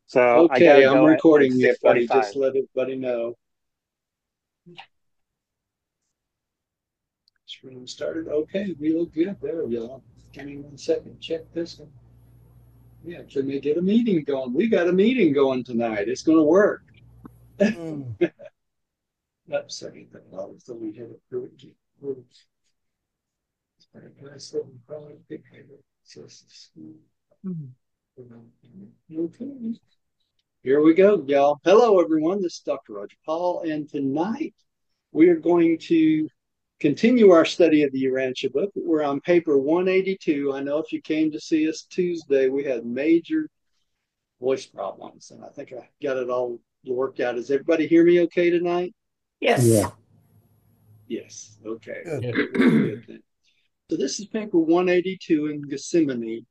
So I Okay, gotta I'm go at like recording you, buddy. 6:45. Just let everybody know. Screen started. Okay, we look good there, y'all. Give me 1 second. Check this one. Yeah, can we get a meeting going? We got a meeting going tonight. It's going to work. Mm. That's second thing. So we have a pretty good. Okay. Here we go, y'all. Hello, everyone. This is Dr. Roger Paul, and tonight we are going to continue our study of the Urantia book. We're on paper 182. I know if you came to see us Tuesday, we had major voice problems, and I think I got it all worked out. Does everybody hear me okay tonight? Yes. Yeah. Yeah. Yes. Okay. Good. We're good then. So this is paper 182 in Gethsemane.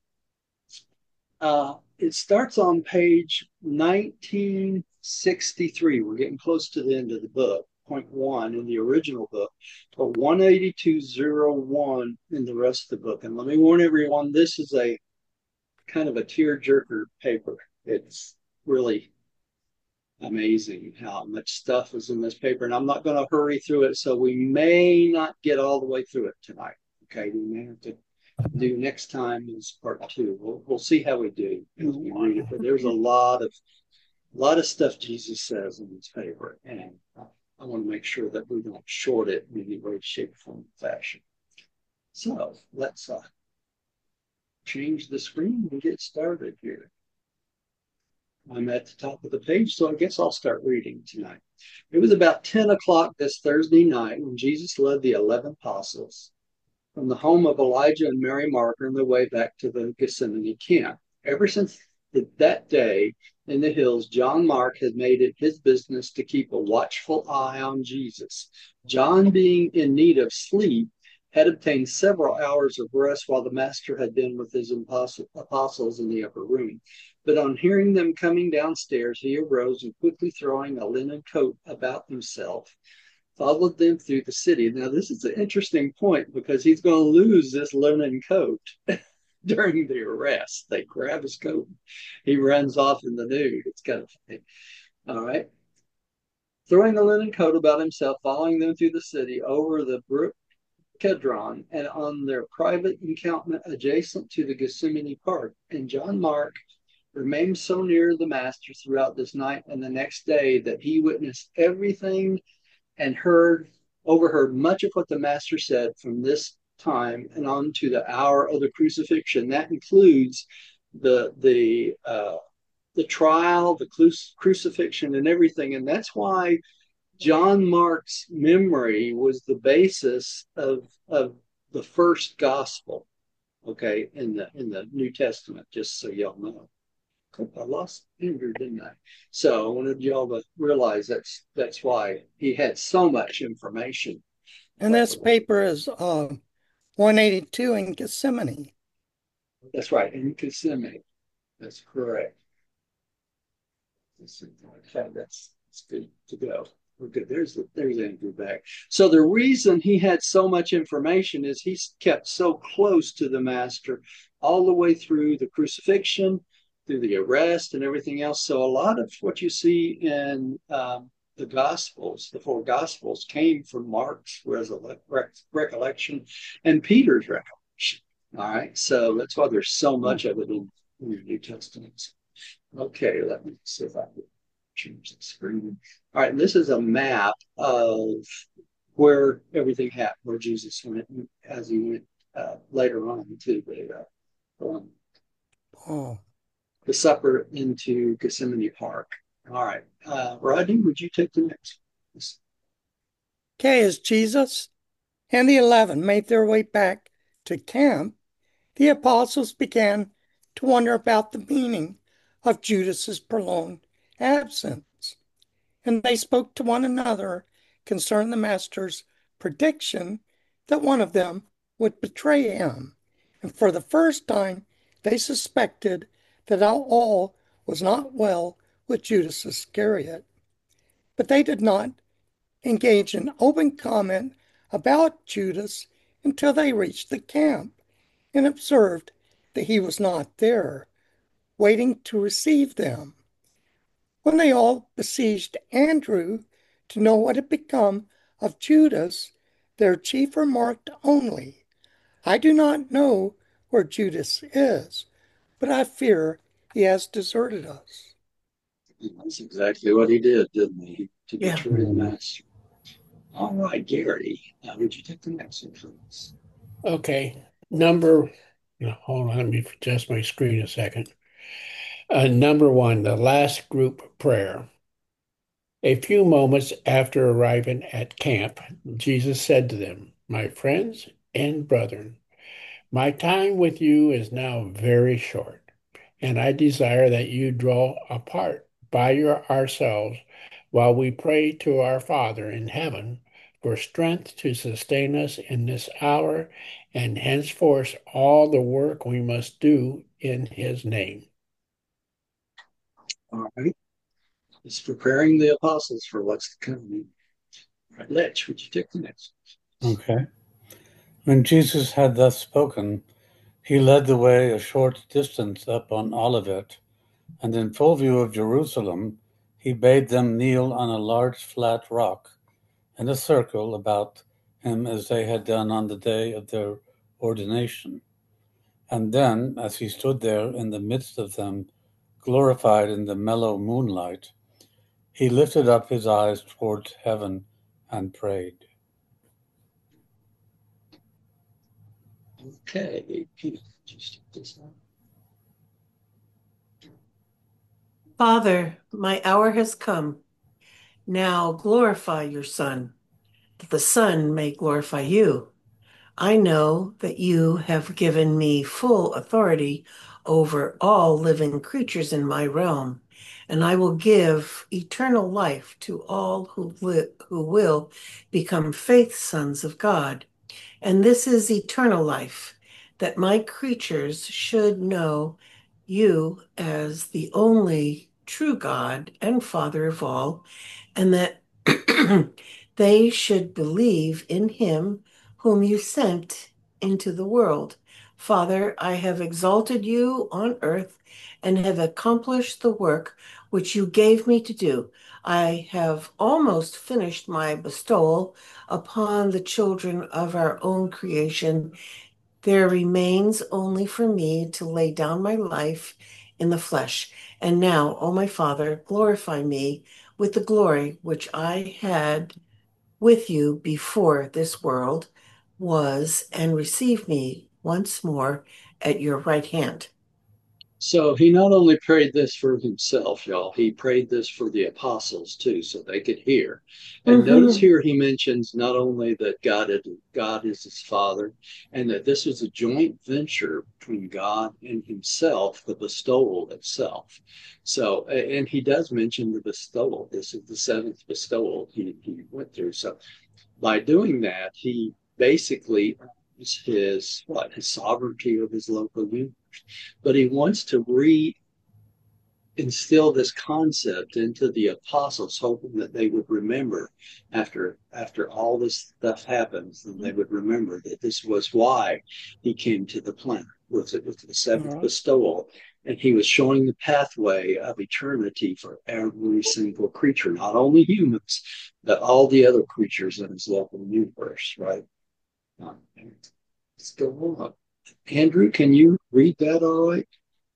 It starts on page 1963. We're getting close to the end of the book, point one in the original book, but 18201 in the rest of the book. And let me warn everyone, this is a kind of a tear-jerker paper. It's really amazing how much stuff is in this paper. And I'm not going to hurry through it, so we may not get all the way through it tonight. Okay, we may have to do next time is part two. We'll see how we do as we read it. But there's a lot of stuff Jesus says in this paper, and I want to make sure that we don't short it in any way, shape, form, fashion. So let's change the screen and get started here. I'm at the top of the page, so I guess I'll start reading tonight. It was about 10 o'clock this Thursday night when Jesus led the 11 apostles from the home of Elijah and Mary Marker on their way back to the Gethsemane camp. Ever since that day in the hills, John Mark had made it his business to keep a watchful eye on Jesus. John, being in need of sleep, had obtained several hours of rest while the Master had been with his apostles in the upper room. But on hearing them coming downstairs, he arose and quickly throwing a linen coat about himself, followed them through the city. Now, this is an interesting point because he's going to lose this linen coat during the arrest. They grab his coat. He runs off in the nude. It's kind of funny. All right. Throwing the linen coat about himself, following them through the city over the brook Kedron and on their private encampment adjacent to the Gethsemane Park. And John Mark remained so near the Master throughout this night and the next day that he witnessed everything and overheard much of what the Master said from this time and on to the hour of the crucifixion. That includes the trial, the crucifixion, and everything. And that's why John Mark's memory was the basis of the first gospel. Okay, in the New Testament, just so y'all know. I lost Andrew, didn't I? So I wanted y'all to realize that's why he had so much information. And this paper is 182 in Gethsemane. That's right, in Kissimmee. That's correct. That's good to go. We're good. There's Andrew back. So the reason he had so much information is he's kept so close to the Master all the way through the crucifixion, through the arrest, and everything else. So a lot of what you see in the Gospels, the four Gospels, came from Mark's recollection and Peter's recollection. All right, so that's why there's so much of it in your New Testament. Okay, let me see if I can change the screen. All right, this is a map of where everything happened, where Jesus went as he went later on to Oh, the supper into Gethsemane Park. All right, Rodney, would you take the next one? okay. As Jesus and the 11 made their way back to camp, the apostles began to wonder about the meaning of Judas's prolonged absence, and they spoke to one another concerning the Master's prediction that one of them would betray him. And for the first time, they suspected that all was not well with Judas Iscariot. But they did not engage in open comment about Judas until they reached the camp and observed that he was not there, waiting to receive them. When they all besieged Andrew to know what had become of Judas, their chief remarked only, I do not know where Judas is, but I fear he has deserted us. That's exactly what he did, didn't he? To Yeah. betray the master. All right, Gary. Would you take the next one, please? Okay. Hold on, let me adjust my screen a second. Number one, the last group prayer. A few moments after arriving at camp, Jesus said to them, My friends and brethren, my time with you is now very short, and I desire that you draw apart ourselves while we pray to our Father in heaven for strength to sustain us in this hour and henceforth all the work we must do in his name. All right. It's preparing the apostles for what's to come. All right, Letch, would you take the next one? Okay. When Jesus had thus spoken, he led the way a short distance up on Olivet, and in full view of Jerusalem, he bade them kneel on a large flat rock in a circle about him as they had done on the day of their ordination. And then, as he stood there in the midst of them, glorified in the mellow moonlight, he lifted up his eyes towards heaven and prayed. Okay, Peter, just take this one. Father, my hour has come. Now glorify your Son, that the Son may glorify you. I know that you have given me full authority over all living creatures in my realm, and I will give eternal life to all who will become faith sons of God. And this is eternal life, that my creatures should know you as the only true God and Father of all, and that they should believe in him whom you sent into the world. Father, I have exalted you on earth and have accomplished the work which you gave me to do. I have almost finished my bestowal upon the children of our own creation. There remains only for me to lay down my life in the flesh. And now, O my Father, glorify me with the glory which I had with you before this world was, and receive me once more at your right hand. So he not only prayed this for himself, y'all, he prayed this for the apostles too, so they could hear. And notice Mm-hmm. here he mentions not only that God is his Father, and that this was a joint venture between God and himself, the bestowal itself. So, and he does mention the bestowal. This is the seventh bestowal he went through. So by doing that, he basically earns his sovereignty of his local universe. But he wants to instill this concept into the apostles, hoping that they would remember after all this stuff happens, and they would remember that this was why he came to the planet with the seventh bestowal. And he was showing the pathway of eternity for every single creature, not only humans, but all the other creatures in his local universe, right? Let's go on. Andrew, can you read that all right?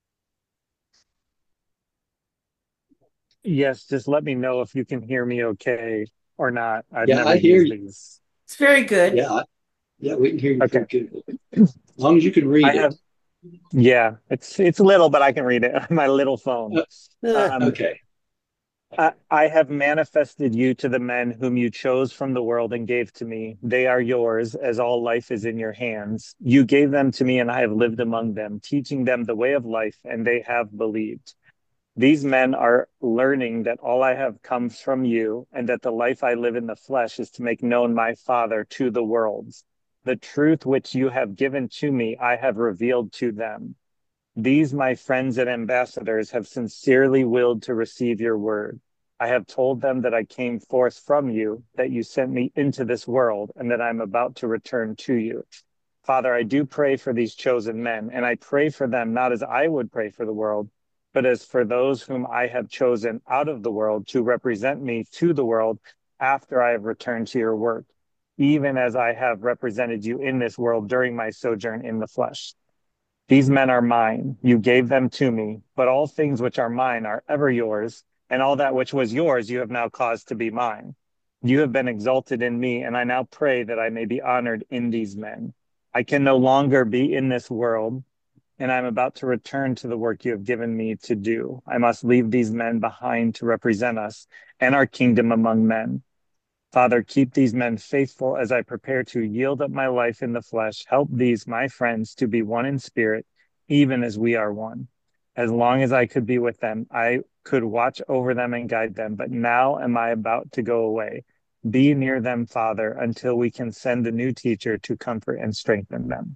Yes, just let me know if you can hear me okay or not. I've Yeah, never I hear used you. these. It's very good. Yeah, we can hear you Okay. pretty good. As long as you can I read it. have, yeah, it's little, but I can read it on my little phone. Um, Okay. I have manifested you to the men whom you chose from the world and gave to me. They are yours, as all life is in your hands. You gave them to me, and I have lived among them, teaching them the way of life, and they have believed. These men are learning that all I have comes from you, and that the life I live in the flesh is to make known my Father to the worlds. The truth which you have given to me, I have revealed to them. These, my friends and ambassadors, have sincerely willed to receive your word. I have told them that I came forth from you, that you sent me into this world, and that I'm about to return to you. Father, I do pray for these chosen men, and I pray for them not as I would pray for the world, but as for those whom I have chosen out of the world to represent me to the world after I have returned to your work, even as I have represented you in this world during my sojourn in the flesh. These men are mine. You gave them to me, but all things which are mine are ever yours, and all that which was yours you have now caused to be mine. You have been exalted in me, and I now pray that I may be honored in these men. I can no longer be in this world, and I am about to return to the work you have given me to do. I must leave these men behind to represent us and our kingdom among men. Father, keep these men faithful as I prepare to yield up my life in the flesh. Help these, my friends, to be one in spirit, even as we are one. As long as I could be with them, I could watch over them and guide them. But now am I about to go away. Be near them, Father, until we can send a new teacher to comfort and strengthen them.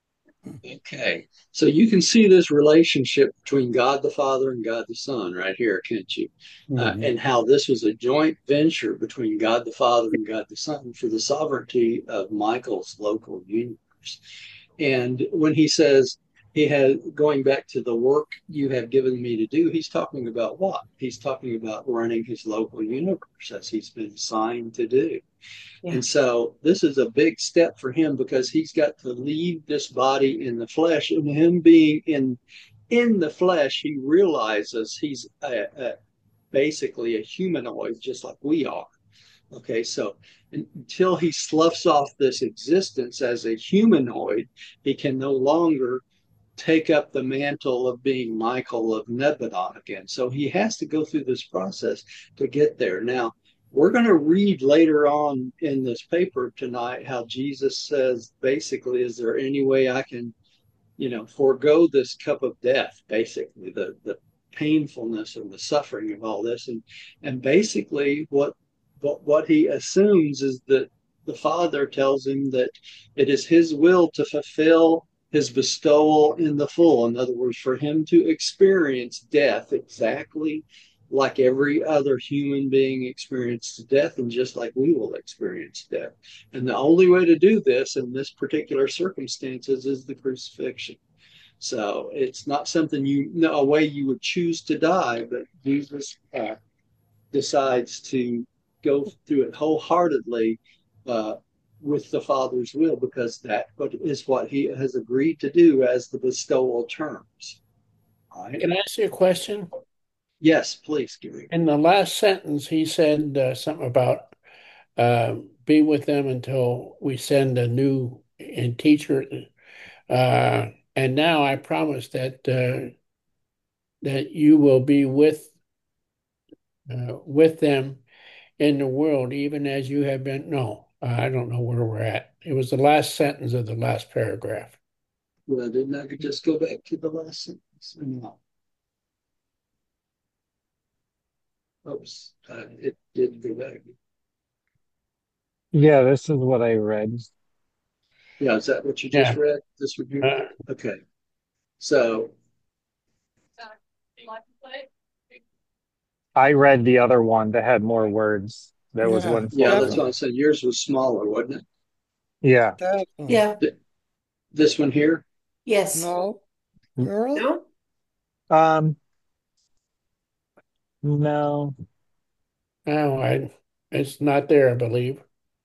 Okay. So you can see this relationship between God the Father and God the Son right here, can't you? And how this was a joint venture between God the Father and God the Son for the sovereignty of Michael's local universe. And when he says he had going back to the work you have given me to do, he's talking about what? He's talking about running his local universe as he's been assigned to do. Yeah. And so this is a big step for him because he's got to leave this body in the flesh. And him being in the flesh, he realizes he's basically a humanoid, just like we are. Okay, so until he sloughs off this existence as a humanoid, he can no longer take up the mantle of being Michael of Nebadon again. So he has to go through this process to get there. Now, we're going to read later on in this paper tonight how Jesus says, basically, is there any way I can, forego this cup of death, basically, the painfulness and the suffering of all this. And basically what he assumes is that the Father tells him that it is his will to fulfill his bestowal in the full. In other words, for him to experience death exactly like every other human being experienced death, and just like we will experience death. And the only way to do this in this particular circumstances is the crucifixion. So it's not something a way you would choose to die, but Jesus decides to go through it wholeheartedly with the Father's will, because that is what he has agreed to do as the bestowal terms. All right? Can I ask you a question? Yes, please, Gary. In the last sentence, he said something about be with them until we send a new teacher. And now I promise that that you will be with them in the world, even as you have been. No, I don't know where we're at. It was the last sentence of the last paragraph. Well, didn't I just go back to the last sentence? No. Oops, it did go back. Yeah, this is what I read. Yeah, is that what you just read? This would be okay. So I read the other one that had more words. There was one. Yeah, that's what I said. Yours was smaller, wasn't it? Yeah. Definitely. Yeah. This one here? Yes. No. Really? No? No. No, it's not there, I believe.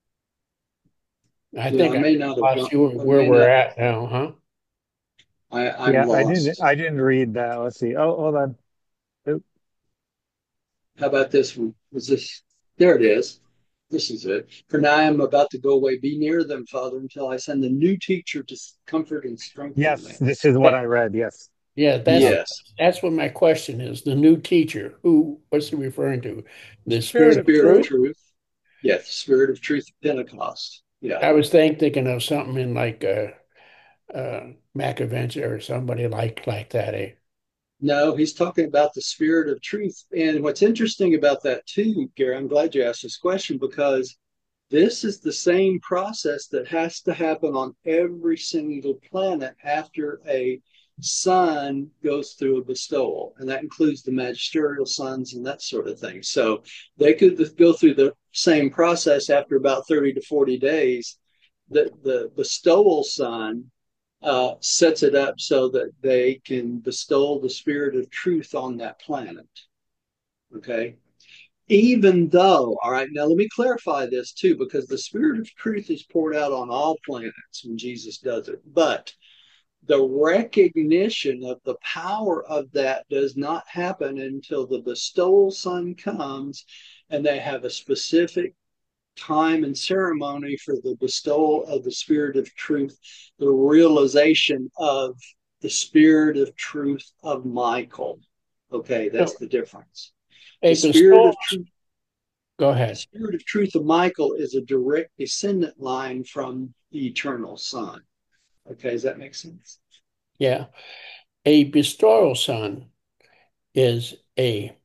I think I may not have lost you where we're at now, huh? I'm Yeah, lost. I didn't read that. Let's see. Oh, hold on. Oop. How about this one? Is this? There it is. This is it. For now I am about to go away. Be near them, Father, until I send a new teacher to comfort and strengthen Yes, them. this is what I read. Yes. Yeah, Yes. that's what my question is. The new teacher, what's he referring to? The Spirit Spirit of truth? Yes, the Spirit of Truth Pentecost. Yeah. I was thinking of something in like MacAventure or somebody like that, eh? No, he's talking about the Spirit of Truth. And what's interesting about that too, Gary, I'm glad you asked this question, because this is the same process that has to happen on every single planet after a son goes through a bestowal. And that includes the magisterial sons and that sort of thing. So they could go through the same process after about 30 to 40 days. The bestowal son sets it up so that they can bestow the spirit of truth on that planet. Okay. Even though, all right, now let me clarify this too, because the spirit of truth is poured out on all planets when Jesus does it. But the recognition of the power of that does not happen until the bestowal sun comes and they have a specific time and ceremony for the bestowal of the spirit of truth, the realization of the spirit of truth of Michael. Okay, that's So the difference. The a spirit bestowal, of truth, go the ahead. spirit of truth of Michael is a direct descendant line from the eternal Son. Okay, does that make sense? Yeah. A bestowal son is a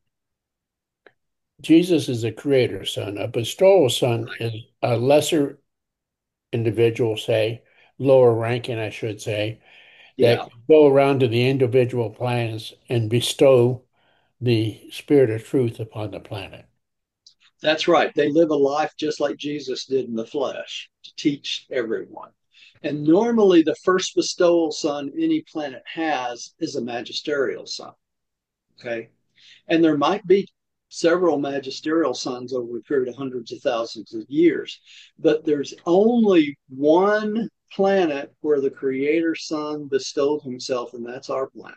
Jesus is the creator son. A bestowal son is a lesser individual, say, lower ranking, I should say, that Yeah, can go around to the individual planets and bestow the spirit of truth upon the planet. that's right. They live a life just like Jesus did in the flesh to teach everyone. And normally, the first bestowal son any planet has is a magisterial son. Okay. And there might be several magisterial sons over a period of hundreds of thousands of years, but there's only one planet where the creator son bestowed himself, and that's our planet.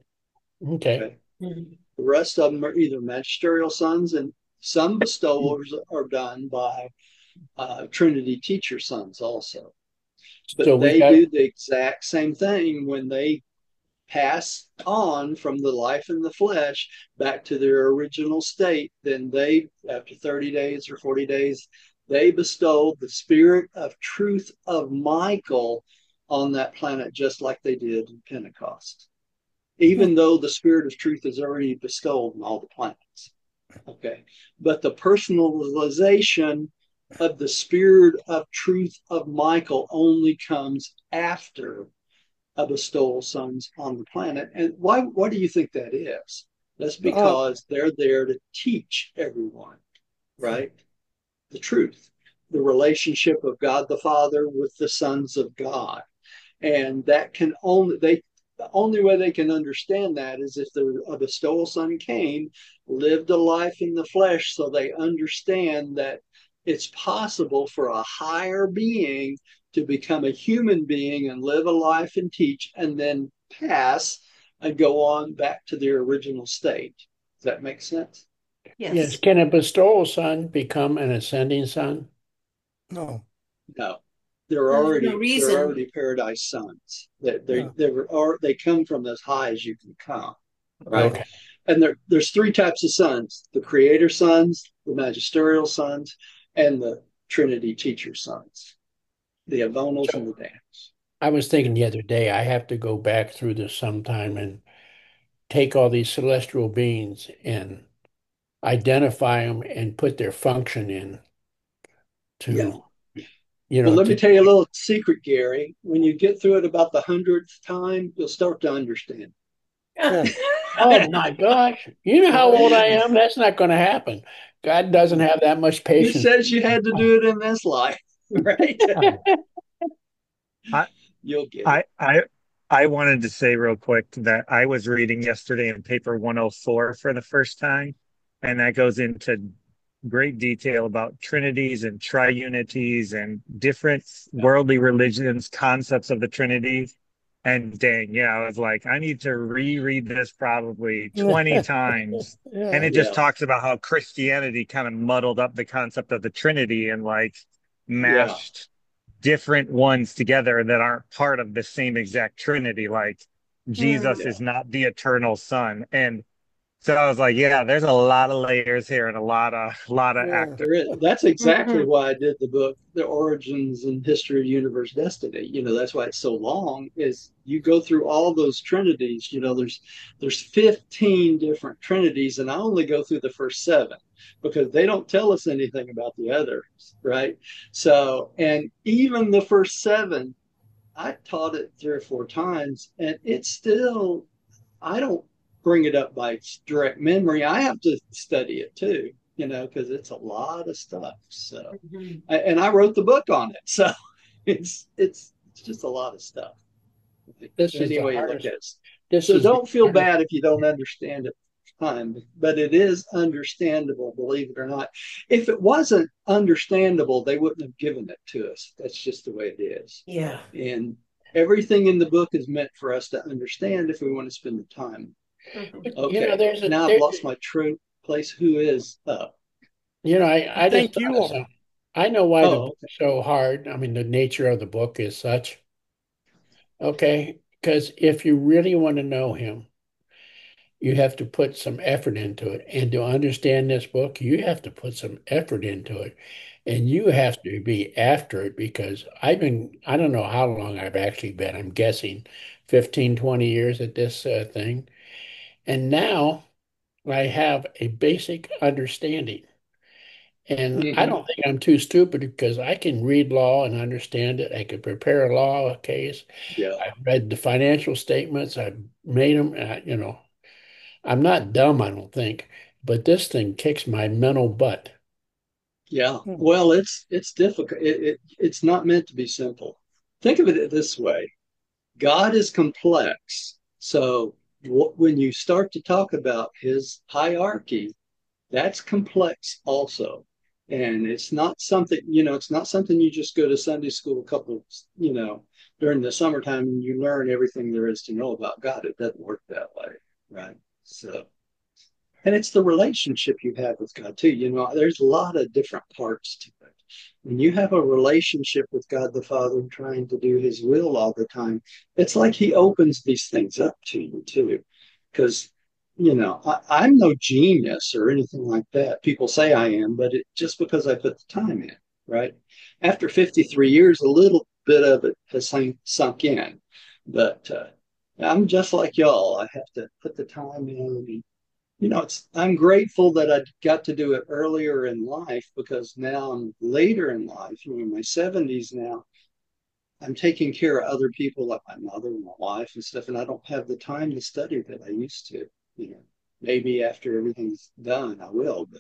Okay. Okay. The rest of them are either magisterial sons, and some bestowals are done by Trinity teacher sons also. So But we they got do the exact same thing when they pass on from the life in the flesh back to their original state. Then they, after 30 days or 40 days, they bestow the spirit of truth of Michael on that planet, just like they did in Pentecost, even though the spirit of truth is already bestowed on all the planets. Okay. But the personalization of the spirit of truth of Michael only comes after a bestowal sons on the planet. And why do you think that is? That's Uh, because they're there to teach everyone, right? The truth, the relationship of God the Father with the sons of God. And that can only they the only way they can understand that is if a bestowal son came, lived a life in the flesh, so they understand that it's possible for a higher being to become a human being and live a life and teach and then pass and go on back to their original state. Does that make sense? yes, Yes. can a bestowal son become an ascending son? no. No, There's no they're reason. already paradise sons. Yeah. They come from as high as you can come, right? Okay. And there's three types of sons: the creator sons, the magisterial sons, and the Trinity teacher sons, the Avonals and So the Daniels. I was thinking the other day, I have to go back through this sometime and take all these celestial beings and identify them and put their function in Yeah. to, Well, let me to tell you a little secret, Gary. When you get through it about the 100th time, you'll start to understand. Yeah. oh my gosh, you know how Oh, old I yeah. am? That's not going to happen. God doesn't have that much Who patience. says you had to do it in this life? Right? I, You'll get it. I wanted to say real quick that I was reading yesterday in paper 104 for the first time, and that goes into great detail about trinities and triunities and different Yeah. worldly religions, concepts of the Trinity. And dang, yeah, I was like, I need to reread this probably 20 times. And Yeah. it just Yeah. talks about how Christianity kind of muddled up the concept of the Trinity and like Yeah. mashed different ones together that aren't part of the same exact Trinity. Like Jesus Yeah. is not the eternal Son. And so I was like, yeah, there's a lot of layers here and a lot of Yeah. actors. There is. That's exactly Mhm. why I did the book, The Origins and History of Universe Destiny. That's why it's so long, is you go through all those trinities. There's 15 different trinities, and I only go through the first seven because they don't tell us anything about the others, right? So, and even the first seven, I taught it 3 or 4 times, and it's still, I don't bring it up by direct memory. I have to study it too, because it's a lot of stuff. So, Mhm. and I wrote the book on it, so it's just a lot of stuff. This is Any the way you look hardest. at it. This So is the don't feel hardest. bad if you don't understand it time, but it is understandable, believe it or not. If it wasn't understandable, they wouldn't have given it to us. That's just the way it is. Yeah. And everything in the book is meant for us to understand if we want to spend the time. Mhm. You know, Okay, now I've lost my true place. Who is up? I just Think thought you of are. something. I know why the Oh, book's so hard. I mean, the nature of the book is such. Okay, because if you really want to know him, you have to put some effort into it. And to understand this book, you have to put some effort into it. And you have to be after it because I don't know how long I've actually been, I'm guessing 15, 20 years at this thing. And now I have a basic understanding. And I mm-hmm. don't think I'm too stupid because I can read law and understand it. I could prepare a law case. Yeah, I've read the financial statements. I've made them, I'm not dumb, I don't think, but this thing kicks my mental butt. yeah. Hmm. Well, it's difficult. It's not meant to be simple. Think of it this way: God is complex. So when you start to talk about his hierarchy, that's complex also. And it's not something, it's not something you just go to Sunday school a couple, during the summertime and you learn everything there is to know about God. It doesn't work that way, right? So, and it's the relationship you have with God too. There's a lot of different parts to it. When you have a relationship with God the Father trying to do his will all the time, it's like he opens these things up to you too. Because, I'm no genius or anything like that. People say I am, but just because I put the time in, right? After 53 years, a little bit of it has sunk in. But I'm just like y'all. I have to put the time in. I'm grateful that I got to do it earlier in life because now I'm later in life, in my 70s now. I'm taking care of other people like my mother and my wife and stuff, and I don't have the time to study that I used to. You know, maybe after everything's done, I will, but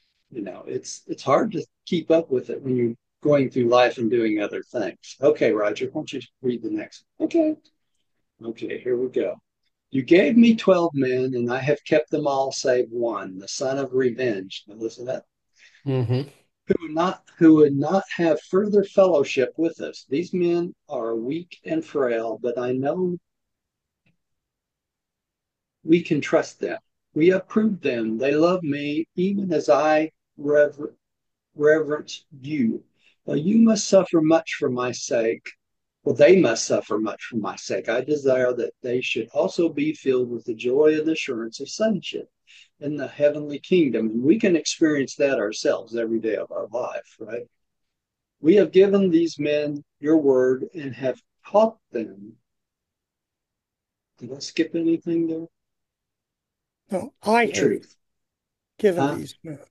it's hard to keep up with it when you're going through life and doing other things. Okay, Roger, why don't you read the next one? Okay. Okay, here we go. You gave me 12 men, and I have kept them all save one, the son of revenge. Now listen to that. Hmm. Who would not have further fellowship with us. These men are weak and frail, but I know we can trust them. We have proved them. They love me even as I reverence you. Well, you must suffer much for my sake. Well, they must suffer much for my sake. I desire that they should also be filled with the joy and assurance of sonship in the heavenly kingdom. And we can experience that ourselves every day of our life, right? We have given these men your word and have taught them. Did I skip anything there? No, I The have truth. given Huh? these men.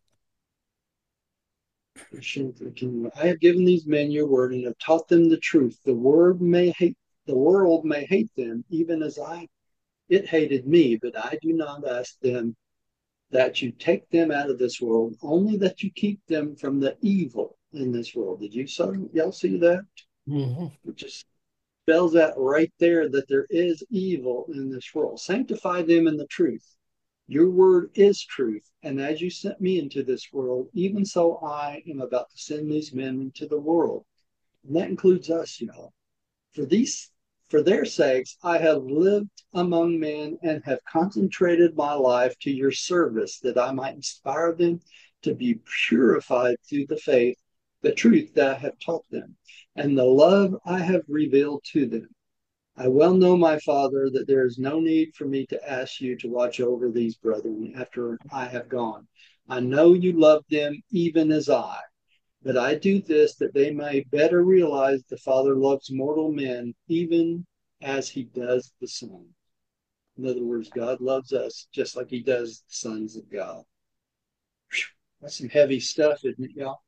I have given these men your word and have taught them the truth. The world may hate them, even as it hated me, but I do not ask them that you take them out of this world, only that you keep them from the evil in this world. Y'all see that? Hmm. It just spells out right there that there is evil in this world. Sanctify them in the truth. Your word is truth. And as you sent me into this world, even so I am about to send these men into the world. And that includes us, For these for their sakes I have lived among men and have concentrated my life to your service, that I might inspire them to be purified through the faith, the truth that I have taught them, and the love I have revealed to them. I well know, my Father, that there is no need for me to ask you to watch over these brethren after I have gone. I know you love them even as I. But I do this that they may better realize the Father loves mortal men even as he does the Son. In other words, God loves us just like he does the sons of God. Whew, that's some heavy stuff, isn't it, y'all?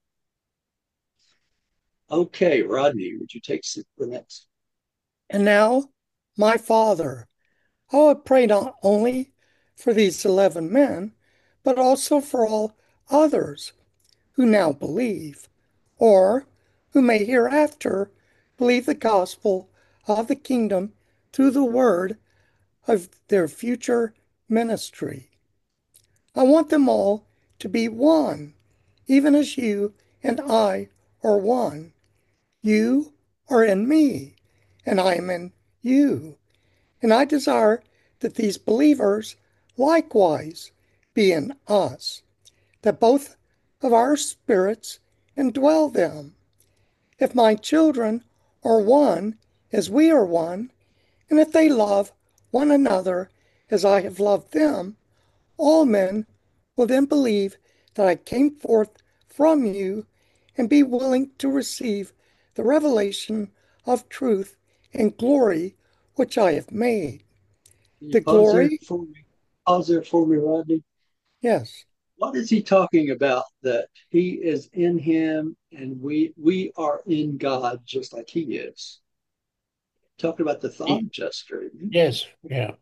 Okay, Rodney, would you take the next? And now, my Father, I would pray not only for these 11 men, but also for all others who now believe, or who may hereafter believe the gospel of the kingdom through the word of their future ministry. I want them all to be one, even as you and I are one. You are in me, and I am in you. And I desire that these believers likewise be in us, that both of our spirits indwell them. If my children are one as we are one, and if they love one another as I have loved them, all men will then believe that I came forth from you and be willing to receive the revelation of truth and glory which I have made. Can you The glory, pause there for me, Rodney? yes, What is he talking about? That he is in him and we are in God just like he is. Talking about the thought adjuster. Yes, yeah.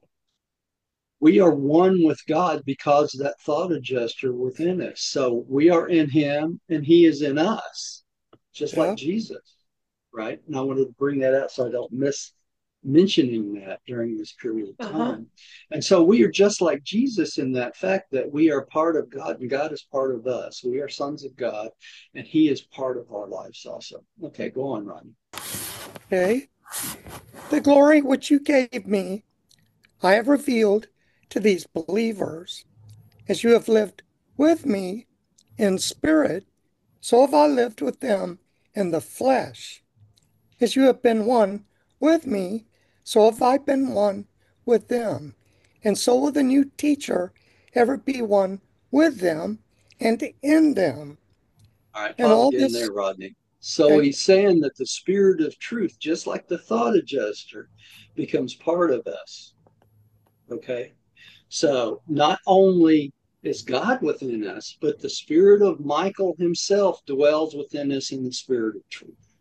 We are one with God because of that thought adjuster within us. So we are in him and he is in us, just like yeah, Jesus, right? And I wanted to bring that out so I don't miss mentioning that during this period of Uh-huh. time. And so we are just like Jesus in that fact that we are part of God and God is part of us. We are sons of God and he is part of our lives also. Okay, go on, Rodney. okay. The glory which you gave me, I have revealed to these believers. As you have lived with me in spirit, so have I lived with them in the flesh. As you have been one with me, so have I been one with them. And so will the new teacher ever be one with them and in them. All right, And pause all again this, there, Rodney. So okay, he's saying that the spirit of truth, just like the thought adjuster, becomes part of us. Okay. So not only is God within us, but the spirit of Michael himself dwells within us in the spirit of truth.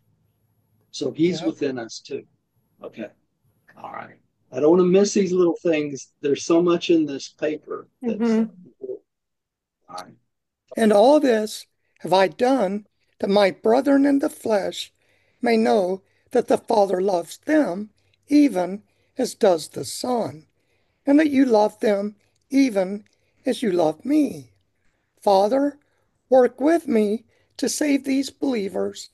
So he's yeah. within us too. Okay. All right. I don't want to miss these little things. There's so much in this paper that's Mm-hmm. all right. And all this have I done that my brethren in the flesh may know that the Father loves them, even as does the Son, and that you love them even as you love me. Father, work with me to save these believers,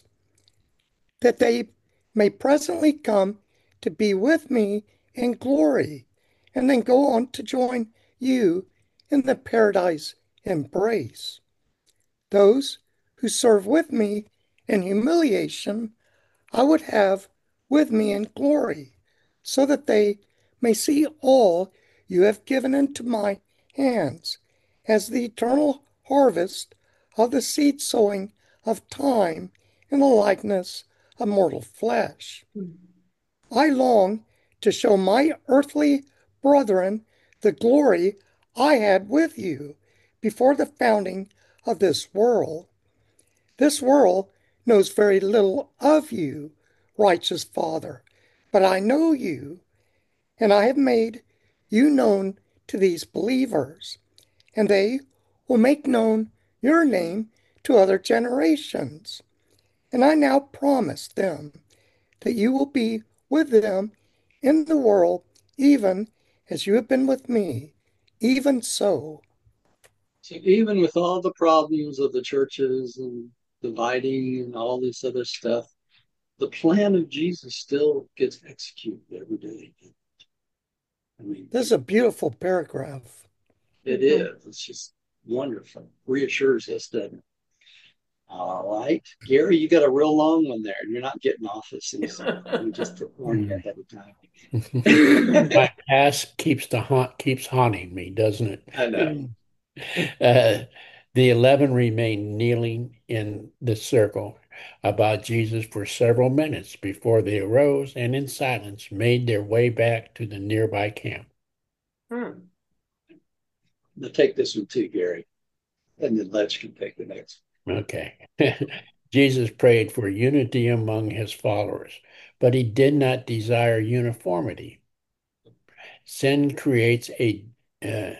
that they may presently come to be with me in glory, and then go on to join you in the paradise embrace. Those who serve with me in humiliation, I would have with me in glory, so that they may see all you have given into my hands as the eternal harvest of the seed sowing of time in the likeness of mortal flesh. I long to show my earthly brethren the glory I had with you before the founding of this world. This world knows very little of you, righteous Father, but I know you, and I have made you known to these believers, and they will make known your name to other generations. And I now promise them that you will be with them in the world, even as you have been with me, even so. So even with all the problems of the churches and dividing and all this other stuff, the plan of Jesus still gets executed every day. I mean, This is a beautiful paragraph. it Mm-hmm. is. It's just wonderful. Reassures us, doesn't it? All right. Gary, you got a real long one there. You're not getting off this easy. Let me just warn you ahead of time. My past keeps haunting me, doesn't I know. it? Uh, the 11 remained kneeling in the circle about Jesus for several minutes before they arose and in silence made their way back to the nearby camp. Hmm. Now take this one too, Gary, and then Letch can take the next. Okay. Jesus prayed for unity among his followers, but he did not desire uniformity. Sin creates a uh,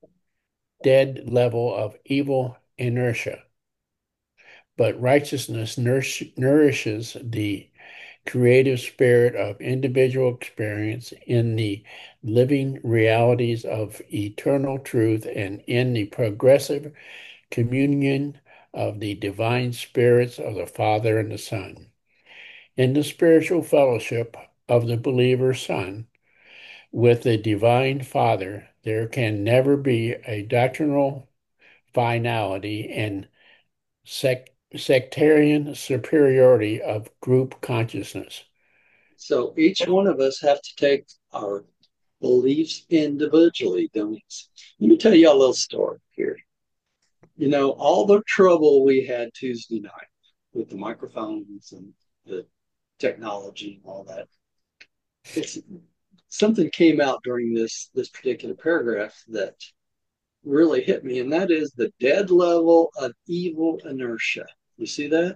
dead level of evil inertia, but righteousness nourishes the creative spirit of individual experience in the living realities of eternal truth and in the progressive communion of the divine spirits of the Father and the Son. In the spiritual fellowship of the believer Son with the divine Father, there can never be a doctrinal finality and sectarian superiority of group consciousness. So each one of us have to take our beliefs individually, don't we? Let me tell you a little story here. You know, all the trouble we had Tuesday night with the microphones and the technology and all that. It's something came out during this particular paragraph that really hit me, and that is the dead level of evil inertia. You see that?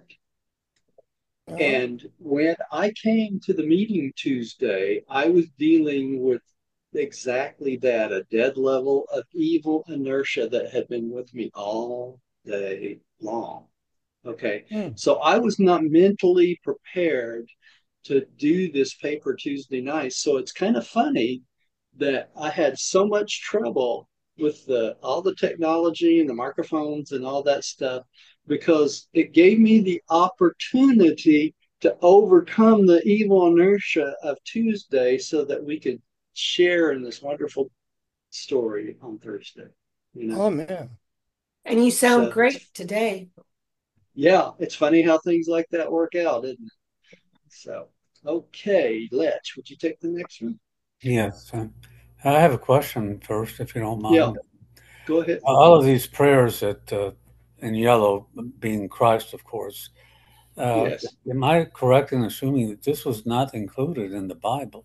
And when I came to the meeting Tuesday, I was dealing with exactly that, a dead level of evil inertia that had been with me all day long. Okay. So I was not mentally prepared to do this paper Tuesday night. So it's kind of funny that I had so much trouble with all the technology and the microphones and all that stuff because it gave me the opportunity to overcome the evil inertia of Tuesday so that we could share in this wonderful story on Thursday. You know? Oh, man. And you sound So great today. yeah, it's funny how things like that work out, isn't it? So, okay, Letch, would you take the next one? Yes. I have a question first, if you don't Yeah, mind. go ahead. All of these prayers that in yellow, being Christ, of course, Yes. am I correct in assuming that this was not included in the Bible?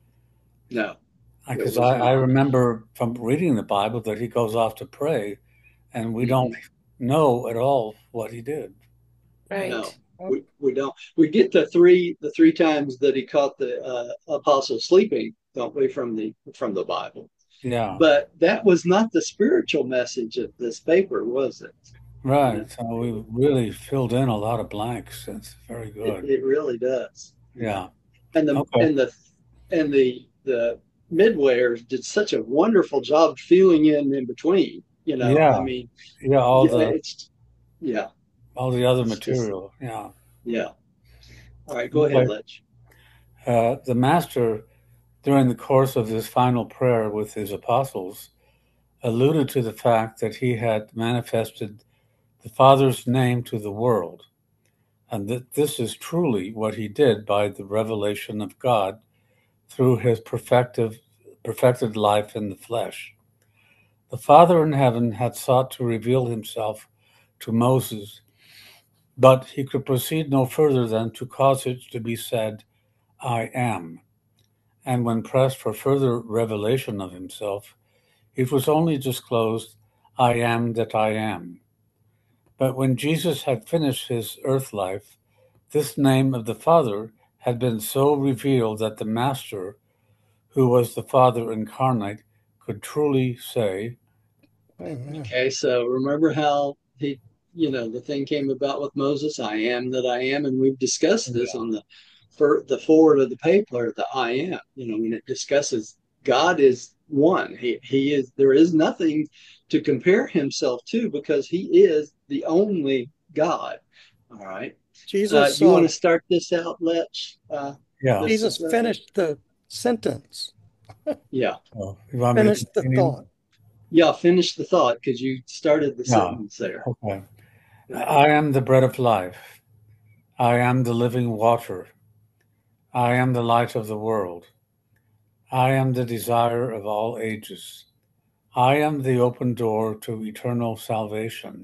No, it Because was I not. remember from reading the Bible that he goes off to pray, and we don't Mm-mm. know at all what he did. No, Right. we don't. We get the three times that he caught the apostle sleeping, don't we, from the Bible? Yeah, But that was not the spiritual message of this paper, was it? You know, right. So we really filled in a lot of blanks. It's very it, good. it really does. You know, Yeah. and the Okay. and the and the midwayers did such a wonderful job filling in between. You know, I Yeah. mean, Yeah. yeah, it's yeah, All the other it's just material. Yeah. yeah. All right, go ahead, Okay. Letch. The master, during the course of this final prayer with his apostles, alluded to the fact that he had manifested the Father's name to the world, and that this is truly what he did by the revelation of God through his perfected life in the flesh. The Father in heaven had sought to reveal himself to Moses, but he could proceed no further than to cause it to be said, I am. And when pressed for further revelation of himself, it was only disclosed, I am that I am. But when Jesus had finished his earth life, this name of the Father had been so revealed that the Master, who was the Father incarnate, could truly say, Amen. Okay, so remember how the thing came about with Moses, I am that I am, and we've discussed this yeah, on the forward of the paper, the I am, when it discusses God is one. He is, there is nothing to compare himself to because he is the only God. All right. Jesus, You want to start this out, Letch? yeah. This Jesus is finished the sentence, yeah. So you want me to finished the continue? thought. Yeah, finish the thought because you started the Yeah, sentence there. okay. Go ahead. I am the bread of life. I am the living water. I am the light of the world. I am the desire of all ages. I am the open door to eternal salvation.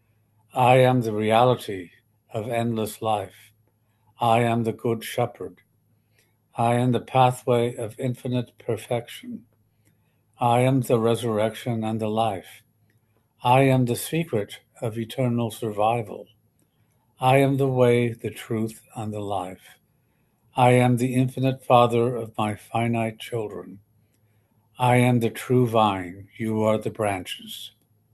I am the reality of endless life. I am the good shepherd. I am the pathway of infinite perfection. I am the resurrection and the life. I am the secret of eternal survival. I am the way, the truth, and the life. I am the infinite Father of my finite children. I am the true vine, you are the branches.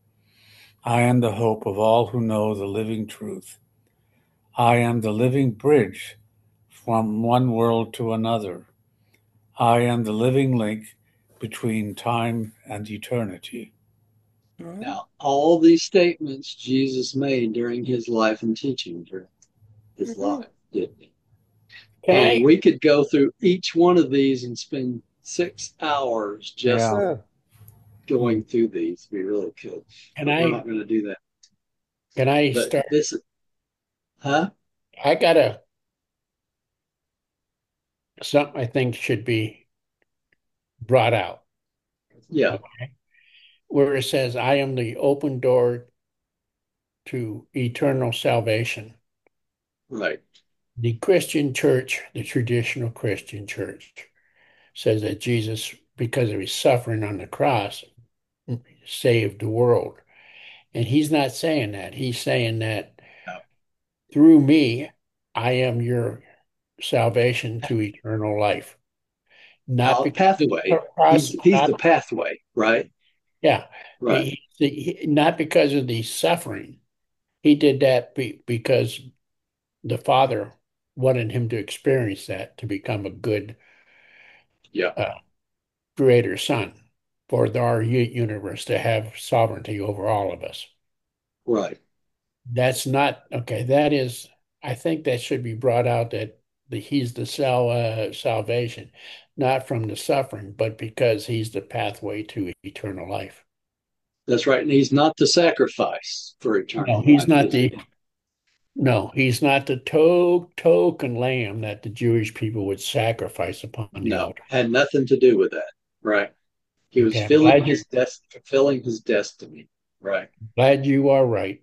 I am the hope of all who know the living truth. I am the living bridge from one world to another. I am the living link between time and eternity. Now, all these statements Jesus made during his life and teaching during his life, didn't he? Can And I we could go through each one of these and spend 6 hours just Yeah. going through these. We really could, can but we're I not going to do that. can I But start? this, huh? I got a something I think should be brought out. Yeah, Okay. Where it says, I am the open door to eternal salvation. right. The Christian church, the traditional Christian church, says that Jesus, because of his suffering on the cross, saved the world. And he's not saying that. He's saying that through me, I am your salvation to eternal life. Not Now, because of the pathway. cross, He's not, the pathway, right? yeah, Right. not because of the suffering. He did that because the Father wanted him to experience that to become a good Yeah, uh, creator son for our universe to have sovereignty over all of us. right. That's not okay. That is, I think that should be brought out that he's the salvation, not from the suffering, but because he's the pathway to eternal life. That's right. And he's not the sacrifice for No, eternal he's life, not is the he? no, he's not the token lamb that the Jewish people would sacrifice upon the No, altar. had nothing to do with that. Right. He was Okay, I'm glad you're fulfilling his destiny. Right. glad you are right.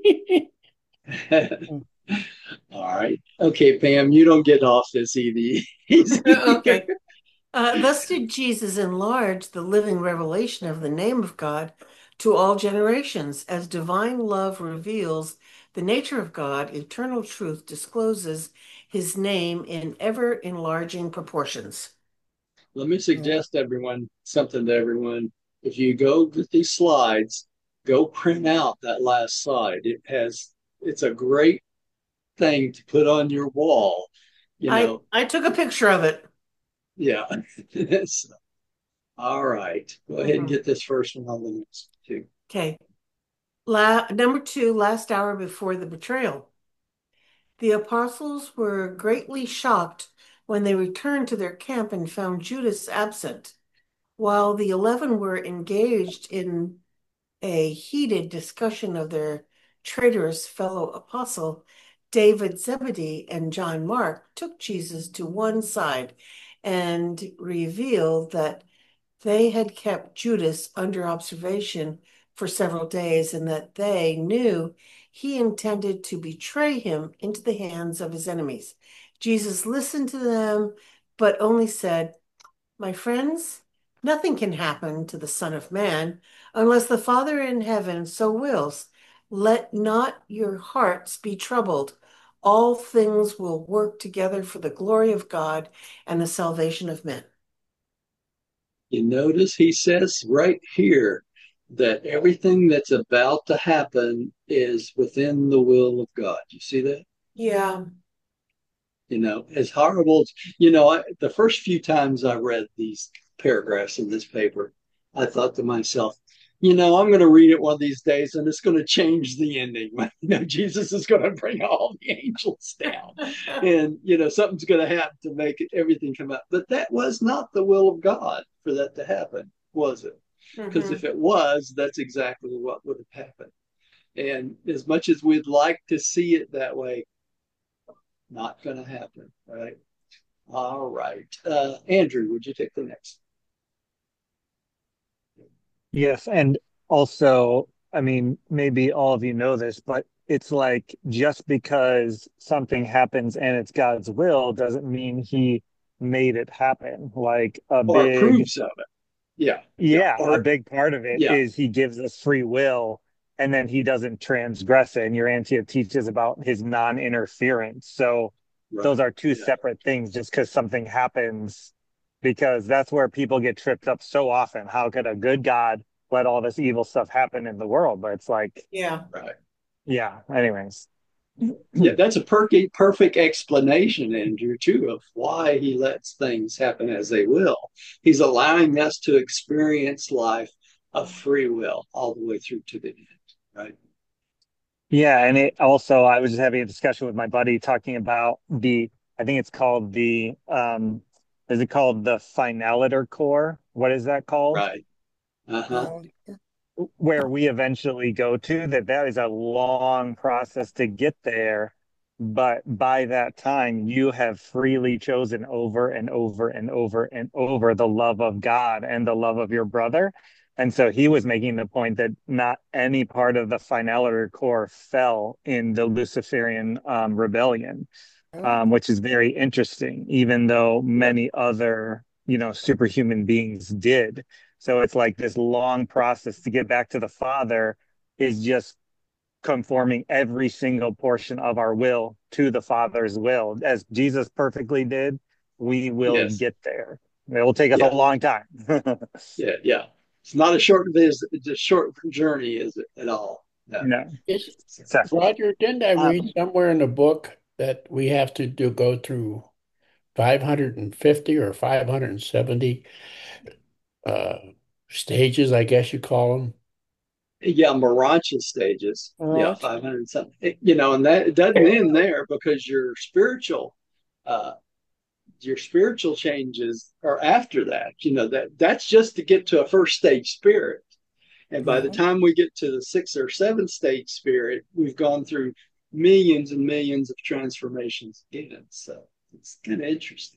All right. Okay, Pam, you don't get off this easy. Okay. Thus did Jesus enlarge the living revelation of the name of God to all generations, as divine love reveals the nature of God, eternal truth discloses his name in ever enlarging proportions. Let me suggest something to everyone. If you go with these slides, go print out that last slide. It's a great thing to put on your wall. You I know, I took a picture of it. yeah. So, all right. Go ahead and Mhm. get this first one on the list too. Okay. Number two, last hour before the betrayal. The apostles were greatly shocked when they returned to their camp and found Judas absent. While the 11 were engaged in a heated discussion of their traitorous fellow apostle, David Zebedee and John Mark took Jesus to one side and revealed that they had kept Judas under observation for several days and that they knew he intended to betray him into the hands of his enemies. Jesus listened to them, but only said, my friends, nothing can happen to the Son of Man unless the Father in heaven so wills. Let not your hearts be troubled. All things will work together for the glory of God and the salvation of men. You notice he says right here that everything that's about to happen is within the will of God. You see that? Yeah. As horrible as, the first few times I read these paragraphs in this paper, I thought to myself, I'm going to read it one of these days and it's going to change the ending. Jesus is going to bring all the angels down and, something's going to happen to make everything come out. But that was not the will of God for that to happen, was it? Because if Mhm. it was, that's exactly what would have happened. And as much as we'd like to see it that way, not going to happen, right? All right. Andrew, would you take the next? Yes, and also, I mean, maybe all of you know this, but it's like just because something happens and it's God's will doesn't mean he made it happen. Like a Or big, approves of it? Yeah, yeah. yeah, a Or big part of it yeah, is he gives us free will and then he doesn't transgress it. And Urantia teaches about his non-interference. So those right. are two Yeah, separate things just because something happens, because that's where people get tripped up so often. How could a good God let all this evil stuff happen in the world? But it's like, Yeah. right. yeah, anyways. Yeah, that's a perfect explanation, Andrew, too, of why he lets things happen as they will. He's allowing us to experience life of free will all the way through to the end, right? Yeah, and it also, I was just having a discussion with my buddy talking about I think it's called is it called the finaliter core? What is that called? Right. Uh-huh. Now, Where we eventually go to, that is a long process to get there. But by that time, you have freely chosen over and over and over and over the love of God and the love of your brother. And so he was making the point that not any part of the finality core fell in the Luciferian rebellion, which is very interesting, even though many other, superhuman beings did. So it's like this long process to get back to the Father is just conforming every single portion of our will to the Father's will. As Jesus perfectly did, we will Yes. get there. It will take us a Yeah. long time. Yeah. Yeah. It's not a short visit. It's a short journey, is it at all? No. No. It's, So, Roger, didn't I um, read somewhere in the book that we have to go through 550 or 570 uh, stages, I guess you call them? Yeah, Marancha stages. Yeah, 500 something. And that it doesn't end there because uh, your spiritual changes are after that. That's just to get to a first stage spirit. And by the uh-huh. time we get to the sixth or seventh stage spirit, we've gone through millions and millions of transformations again. So it's kind of interesting.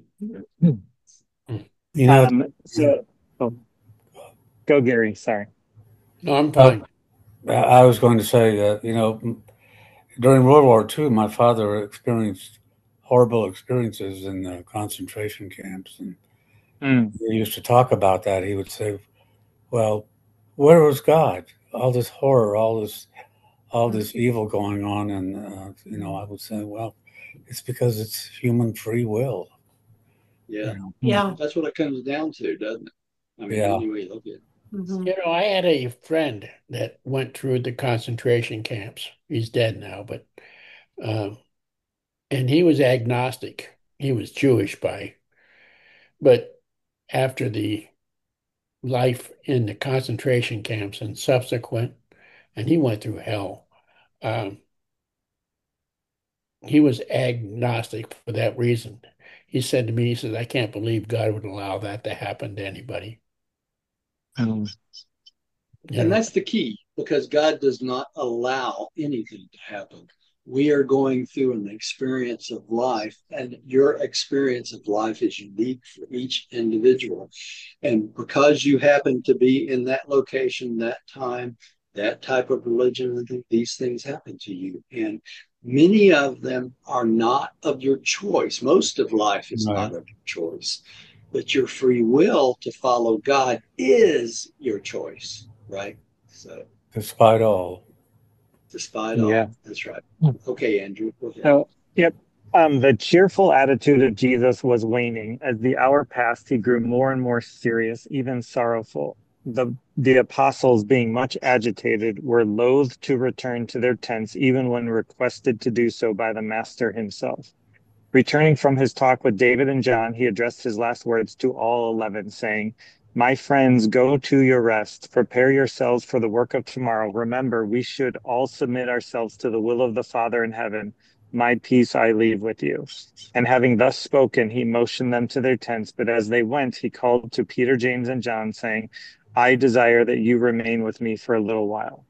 You know, so oh, go, Gary. Sorry. No, I'm uh, fine. I was going to say that, during World War II, my father experienced horrible experiences in the concentration camps. And Mm. he used to talk about that. He would say, well, where was God? All this horror, all this evil going on. And, I would say, well, it's because it's human free will. Yeah, You know? Yeah. that's what it comes down to, doesn't it? I mean, Yeah. anyway, look at it. Hmm. I had a friend that went through the concentration camps. He's dead now, but um, and he was agnostic. He was Jewish but after the life in the concentration camps and subsequent, and he went through hell. Um, he was agnostic for that reason. He said to me, he says, I can't believe God would allow that to happen to anybody. Um, You And know, that's the key because God does not allow anything to happen. We are going through an experience of life, and your experience of life is unique for each individual. And because you happen to be in that location, that time, that type of religion, these things happen to you. And many of them are not of your choice. Most of life is Right. not of your choice, but your free will to follow God is your choice, right? So, Despite all. despite yeah. all, that's right. Okay, Andrew, go ahead. So, yep. The cheerful attitude of Jesus was waning. As the hour passed, he grew more and more serious, even sorrowful. The apostles, being much agitated, were loath to return to their tents, even when requested to do so by the Master himself. Returning from his talk with David and John, he addressed his last words to all 11, saying, My friends, go to your rest. Prepare yourselves for the work of tomorrow. Remember, we should all submit ourselves to the will of the Father in heaven. My peace I leave with you. And having thus spoken, he motioned them to their tents. But as they went, he called to Peter, James, and John, saying, I desire that you remain with me for a little while.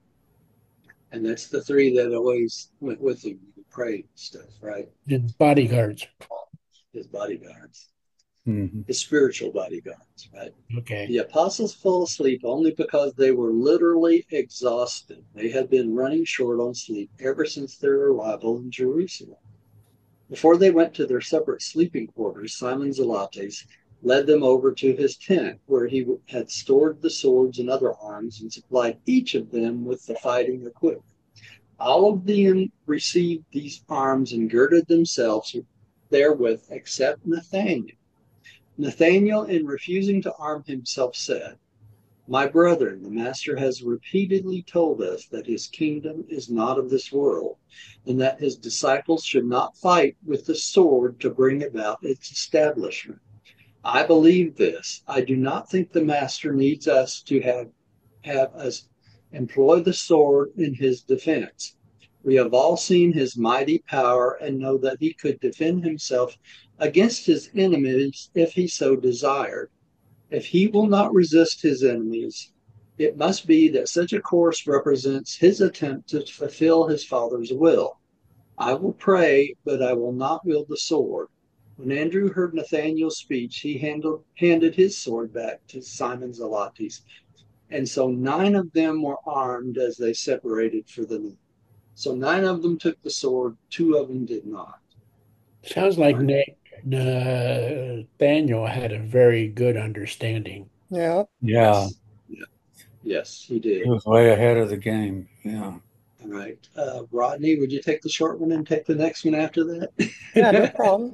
And that's the three that always went with him to pray and stuff, right? his bodyguards. His bodyguards, Mhm. his spiritual bodyguards, right? Okay. The apostles fell asleep only because they were literally exhausted. They had been running short on sleep ever since their arrival in Jerusalem. Before they went to their separate sleeping quarters, Simon Zelotes led them over to his tent, where he had stored the swords and other arms and supplied each of them with the fighting equipment. All of them received these arms and girded themselves therewith, except Nathanael. Nathanael, in refusing to arm himself, said, My brethren, the Master has repeatedly told us that his kingdom is not of this world, and that his disciples should not fight with the sword to bring about its establishment. I believe this. I do not think the Master needs us to have us employ the sword in his defense. We have all seen his mighty power and know that he could defend himself against his enemies if he so desired. If he will not resist his enemies, it must be that such a course represents his attempt to fulfill his Father's will. I will pray, but I will not wield the sword. When Andrew heard Nathanael's speech, he handed his sword back to Simon Zelotes. And so 9 of them were armed as they separated for the night. So 9 of them took the sword, 2 of them did not. Sounds like Right? Nathaniel had a very good understanding. Yeah. Yeah, Yes. Yeah. Yes, he he did. was way ahead of the game. Yeah. All right. Rodney, would you take the short one and take the next one after Yeah, no that? problem.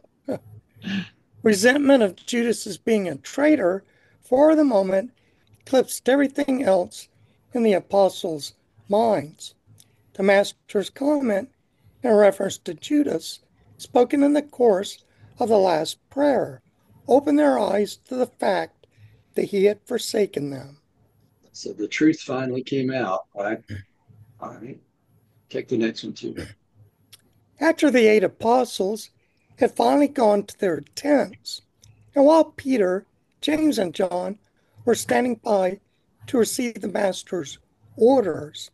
Resentment of Judas as being a traitor for the moment eclipsed everything else in the apostles' minds. The Master's comment in reference to Judas, spoken in the course of the last prayer, opened their eyes to the fact that he had forsaken them. So the truth finally came out, right? All right. Take the next one too. After the 8 apostles had finally gone to their tents, and while Peter, James, and John were standing by to receive the Master's orders,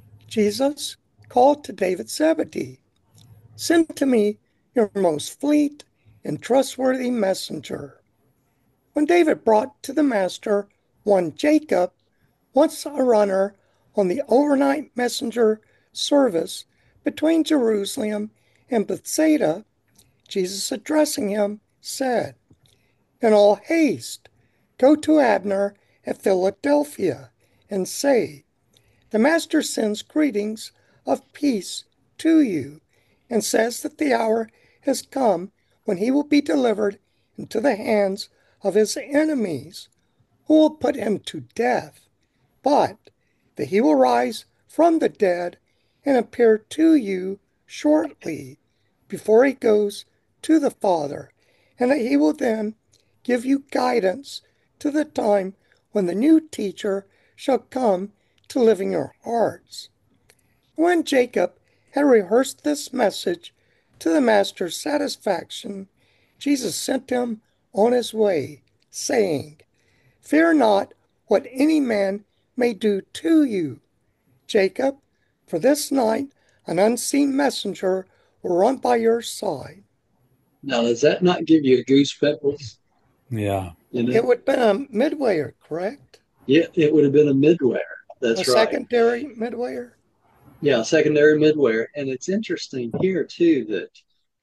Jesus called to David Zebedee, "Send to me your most fleet and trustworthy messenger." When David brought to the Master one Jacob, once a runner on the overnight messenger service between Jerusalem and Bethsaida, Jesus, addressing him, said, "In all haste, go to Abner at Philadelphia and say, the Master sends greetings of peace to you, and says that the hour has come when he will be delivered into the hands of his enemies, who will put him to death, but that he will rise from the dead and appear to you shortly before he goes to the Father, and that he will then give you guidance to the time when the new teacher shall come to live in your hearts." When Jacob had rehearsed this message to the Master's satisfaction, Jesus sent him on his way, saying, "Fear not what any man may do to you, Jacob, for this night an unseen messenger will run by your side." Now, does that not give you goose pimples? Yeah. You It know? would have been a midwayer, correct? Yeah, it would have been a midwear. A That's right. secondary midwayer? Yeah, secondary midwear. And it's interesting here too that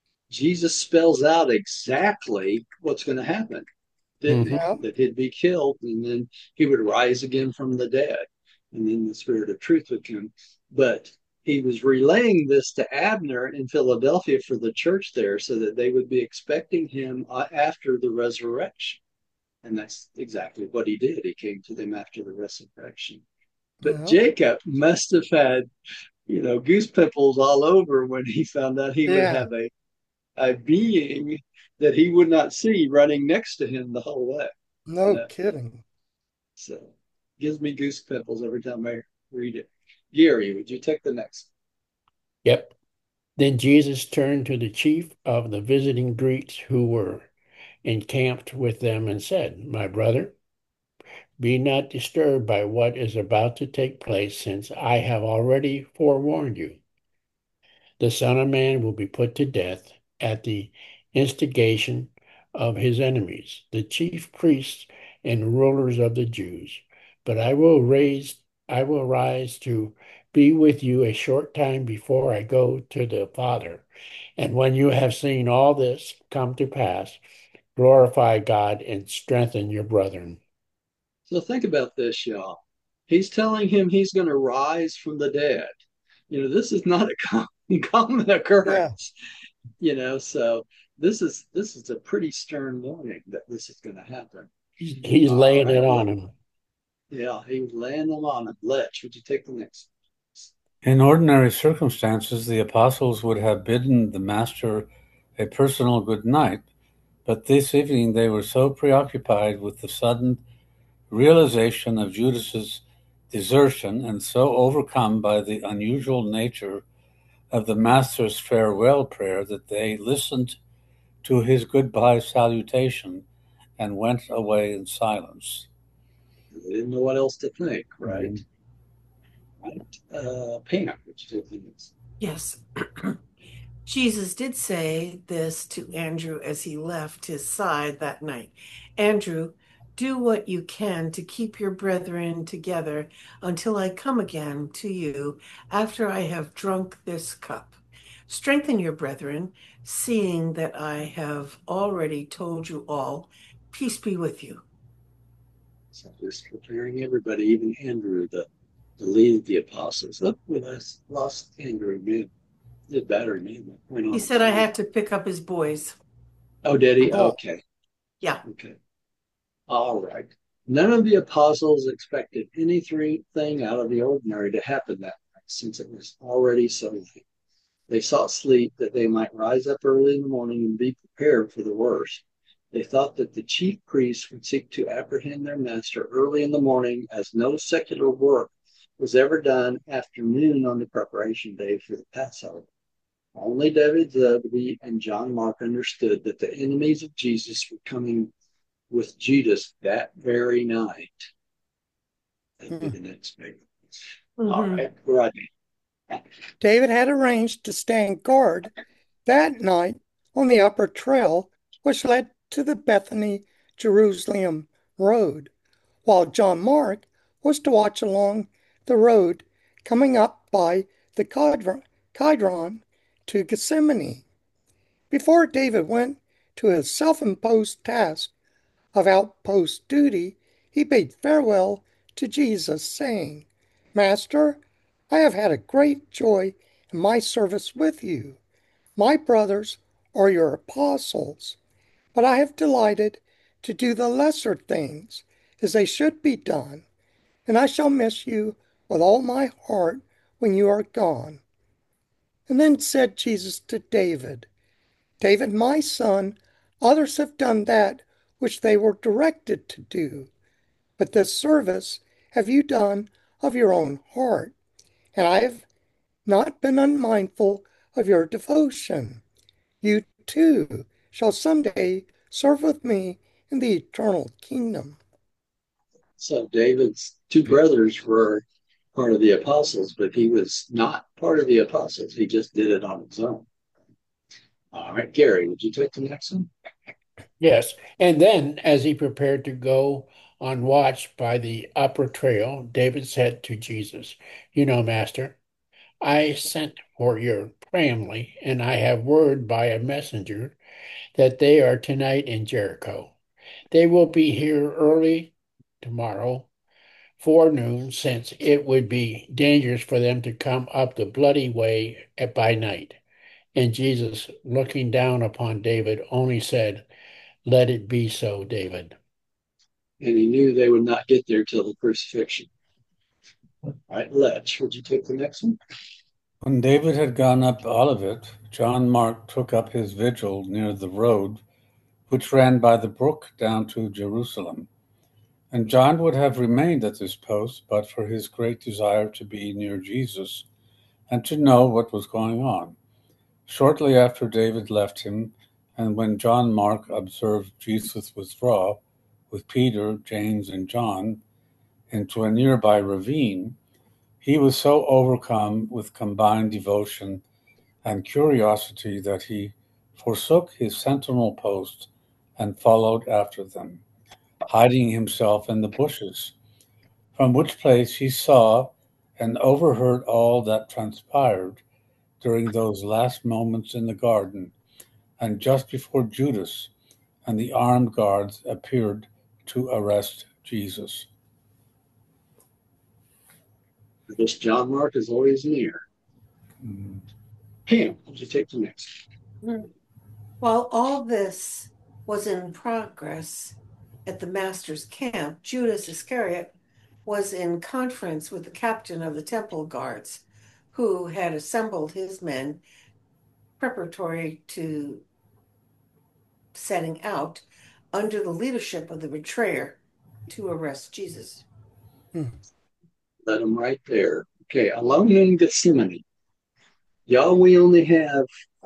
Jesus spells out exactly what's going to happen, didn't he? Hmm. Yeah. That he'd be killed and then he would rise again from the dead. And then the spirit of truth would come. But he was relaying this to Abner in Philadelphia for the church there so that they would be expecting him after the resurrection. And that's exactly what he did. He came to them after the resurrection. But Yeah. Jacob must have had, goose pimples all over when he found out he would Yeah. have a being that he would not see running next to him the whole way. You No know? kidding. So gives me goose pimples every time I read it. Gary, would you take the next? Yep. Then Jesus turned to the chief of the visiting Greeks who were encamped with them and said, "My brother, be not disturbed by what is about to take place, since I have already forewarned you. The Son of Man will be put to death at the instigation of his enemies, the chief priests and rulers of the Jews. But I will rise to be with you a short time before I go to the Father. And when you have seen all this come to pass, glorify God and strengthen your brethren." So think about this, y'all. He's telling him he's going to rise from the dead. This is not a common Yeah. occurrence. So this is a pretty stern warning that this is going to happen. He's All laying it right. on him. Yeah, he was laying them on it. Letch, would you take the next? In ordinary circumstances, the apostles would have bidden the Master a personal good night, but this evening they were so preoccupied with the sudden realization of Judas's desertion and so overcome by the unusual nature of the Master's farewell prayer that they listened to his goodbye salutation and went away in silence. They didn't know what else to think, right? Mhm. Right. Pam, would you take the next? Yes. Jesus did say this to Andrew as he left his side that night. Andrew, do what you can to keep your brethren together until I come again to you after I have drunk this cup. Strengthen your brethren, seeing that I have already told you all. Peace be with you. So just preparing everybody, even Andrew, to lead the apostles. Look, we lost Andrew. Man, did better, man. Went He on said I time. had to pick up his boys. Oh, did he? Oh, Okay. Yeah. Okay. All right. None of the apostles expected anything out of the ordinary to happen that night, since it was already so late. They sought sleep that they might rise up early in the morning and be prepared for the worst. They thought that the chief priests would seek to apprehend their master early in the morning, as no secular work was ever done after noon on the preparation day for the Passover. Only David Zebedee and John Mark understood that the enemies of Jesus were coming with Judas that very night. That'd be hmm. the next big. All Hmm. right, Rodney. David had arranged to stand guard that night on the upper trail which led to the Bethany Jerusalem road, while John Mark was to watch along the road coming up by the Kidron to Gethsemane. Before David went to his self imposed task of outpost duty, he bade farewell to Jesus, saying, Master, I have had a great joy in my service with you. My brothers are your apostles, but I have delighted to do the lesser things as they should be done, and I shall miss you with all my heart when you are gone. And then said Jesus to David, David, my son, others have done that which they were directed to do, but this service have you done of your own heart, and I have not been unmindful of your devotion. You too shall someday serve with me in the eternal kingdom. So David's two brothers were part of the apostles, but he was not part of the apostles. He just did it on his own. All right, Gary, would you take the next one? Yes. And then, as he prepared to go on watch by the upper trail, David said to Jesus, You know, Master, I sent for your family, and I have word by a messenger that they are tonight in Jericho. They will be here early tomorrow forenoon, since it would be dangerous for them to come up the bloody way by night. And Jesus, looking down upon David, only said, Let it be so, David. And he knew they would not get there till the crucifixion. All right, Letch, would you take the next one? When David had gone up Olivet, John Mark took up his vigil near the road which ran by the brook down to Jerusalem. And John would have remained at this post but for his great desire to be near Jesus and to know what was going on. Shortly after David left him, and when John Mark observed Jesus withdraw with Peter, James, and John into a nearby ravine, he was so overcome with combined devotion and curiosity that he forsook his sentinel post and followed after them, hiding himself in the bushes, from which place he saw and overheard all that transpired during those last moments in the garden, and just before Judas and the armed guards appeared to arrest Jesus. This John Mark is always near. Mm. Pam, would you take the next? While all this was in progress at the master's camp, Judas Iscariot, was in conference with the captain of the temple guards, who had assembled his men preparatory to setting out under the leadership of the betrayer to arrest Jesus. Let them right there. Okay, alone in Gethsemane. Y'all, we only have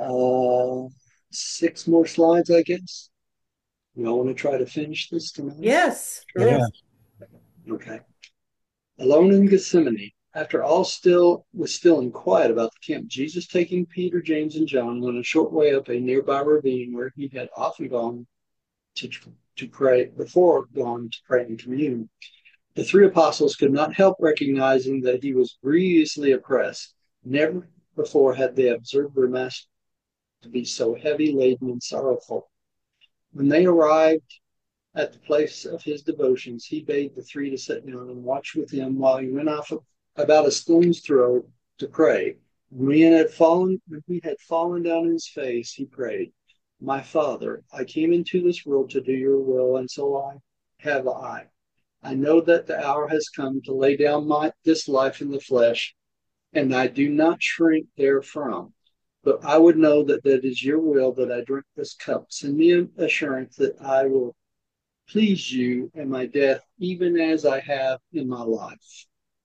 6 more slides, I guess. Y'all want to try to finish this tonight? Yes. Yeah. Okay. Alone in Gethsemane, after all was still and quiet about the camp, Jesus, taking Peter, James, and John, went a short way up a nearby ravine where he had often gone to pray and commune. The 3 apostles could not help recognizing that he was grievously oppressed. Never before had they observed their master to be so heavy laden and sorrowful. When they arrived at the place of his devotions, he bade the 3 to sit down and watch with him while he went off about a stone's throw to pray. When he had fallen down on his face, he prayed, "My Father, I came into this world to do your will, and so I. I know that the hour has come to lay down this life in the flesh, and I do not shrink therefrom. But I would know that that is your will that I drink this cup. Send me an assurance that I will please you in my death, even as I have in my life."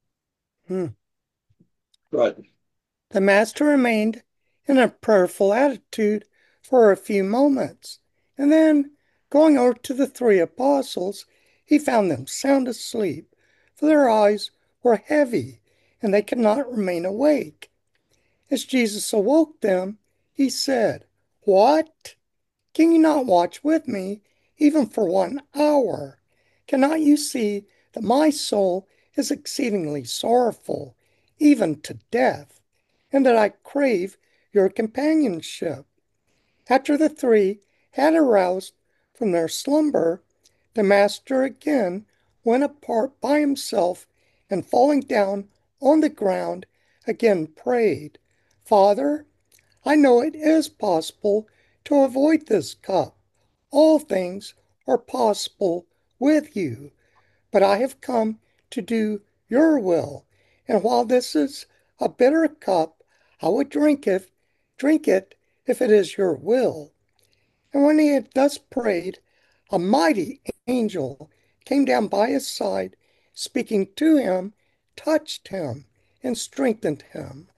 Right. The master remained in a prayerful attitude for a few moments, and then, going over to the 3 apostles, he found them sound asleep, for their eyes were heavy, and they could not remain awake. As Jesus awoke them, he said, "What? Can you not watch with me, even for 1 hour? Cannot you see that my soul is exceedingly sorrowful, even to death, and that I crave your companionship?" After the 3 had aroused from their slumber, the master again went apart by himself, and falling down on the ground, again prayed, "Father, I know it is possible to avoid this cup. All things are possible with you, but I have come to do your will. And while this is a bitter cup, I would drink it if it is your will." And when he had thus prayed, a mighty angel came down by his side, speaking to him, touched him, and strengthened him.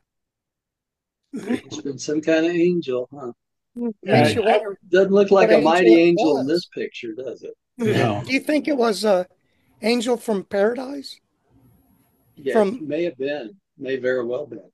It's been some kind of angel, huh? Makes you wonder Doesn't look like what a angel mighty it angel in this was. picture, does it? No. Do you think it was a angel from paradise? Yeah, it From may have been, may very well been.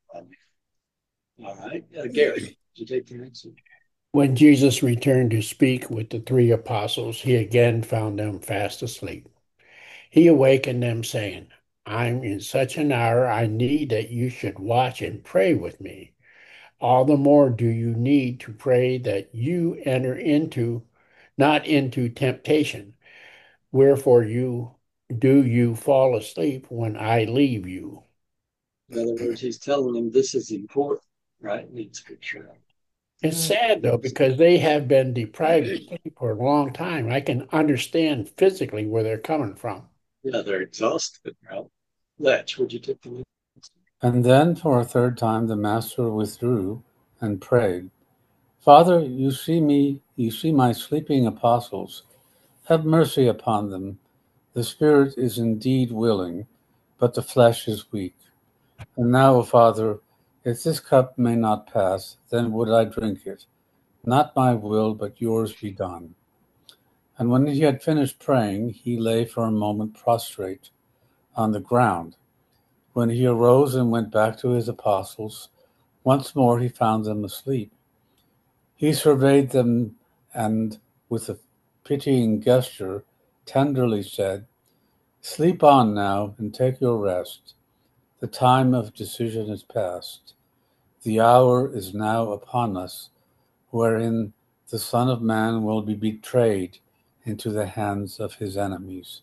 All right. Gary, did you take the next one? When Jesus returned to speak with the 3 apostles, he again found them fast asleep. He awakened them, saying, "I'm in such an hour I need that you should watch and pray with me. All the more do you need to pray that you enter not into temptation. Wherefore you fall asleep when I leave you." In other words, he's telling them this is important, right? Needs scripture. It's sad though, because they have been deprived of sleep for a long time. I can understand physically where they're coming from. Yeah, they're exhausted, right? Letch, would you take the next? And then for a 3rd time the master withdrew and prayed, "Father, you see my sleeping apostles. Have mercy upon them. The spirit is indeed willing, but the flesh is weak. And now, O Father, if this cup may not pass, then would I drink it. Not my will, but yours be done." And when he had finished praying, he lay for a moment prostrate on the ground. When he arose and went back to his apostles, once more he found them asleep. He surveyed them and, with a pitying gesture, tenderly said, "Sleep on now and take your rest. The time of decision is past. The hour is now upon us, wherein the Son of Man will be betrayed into the hands of his enemies."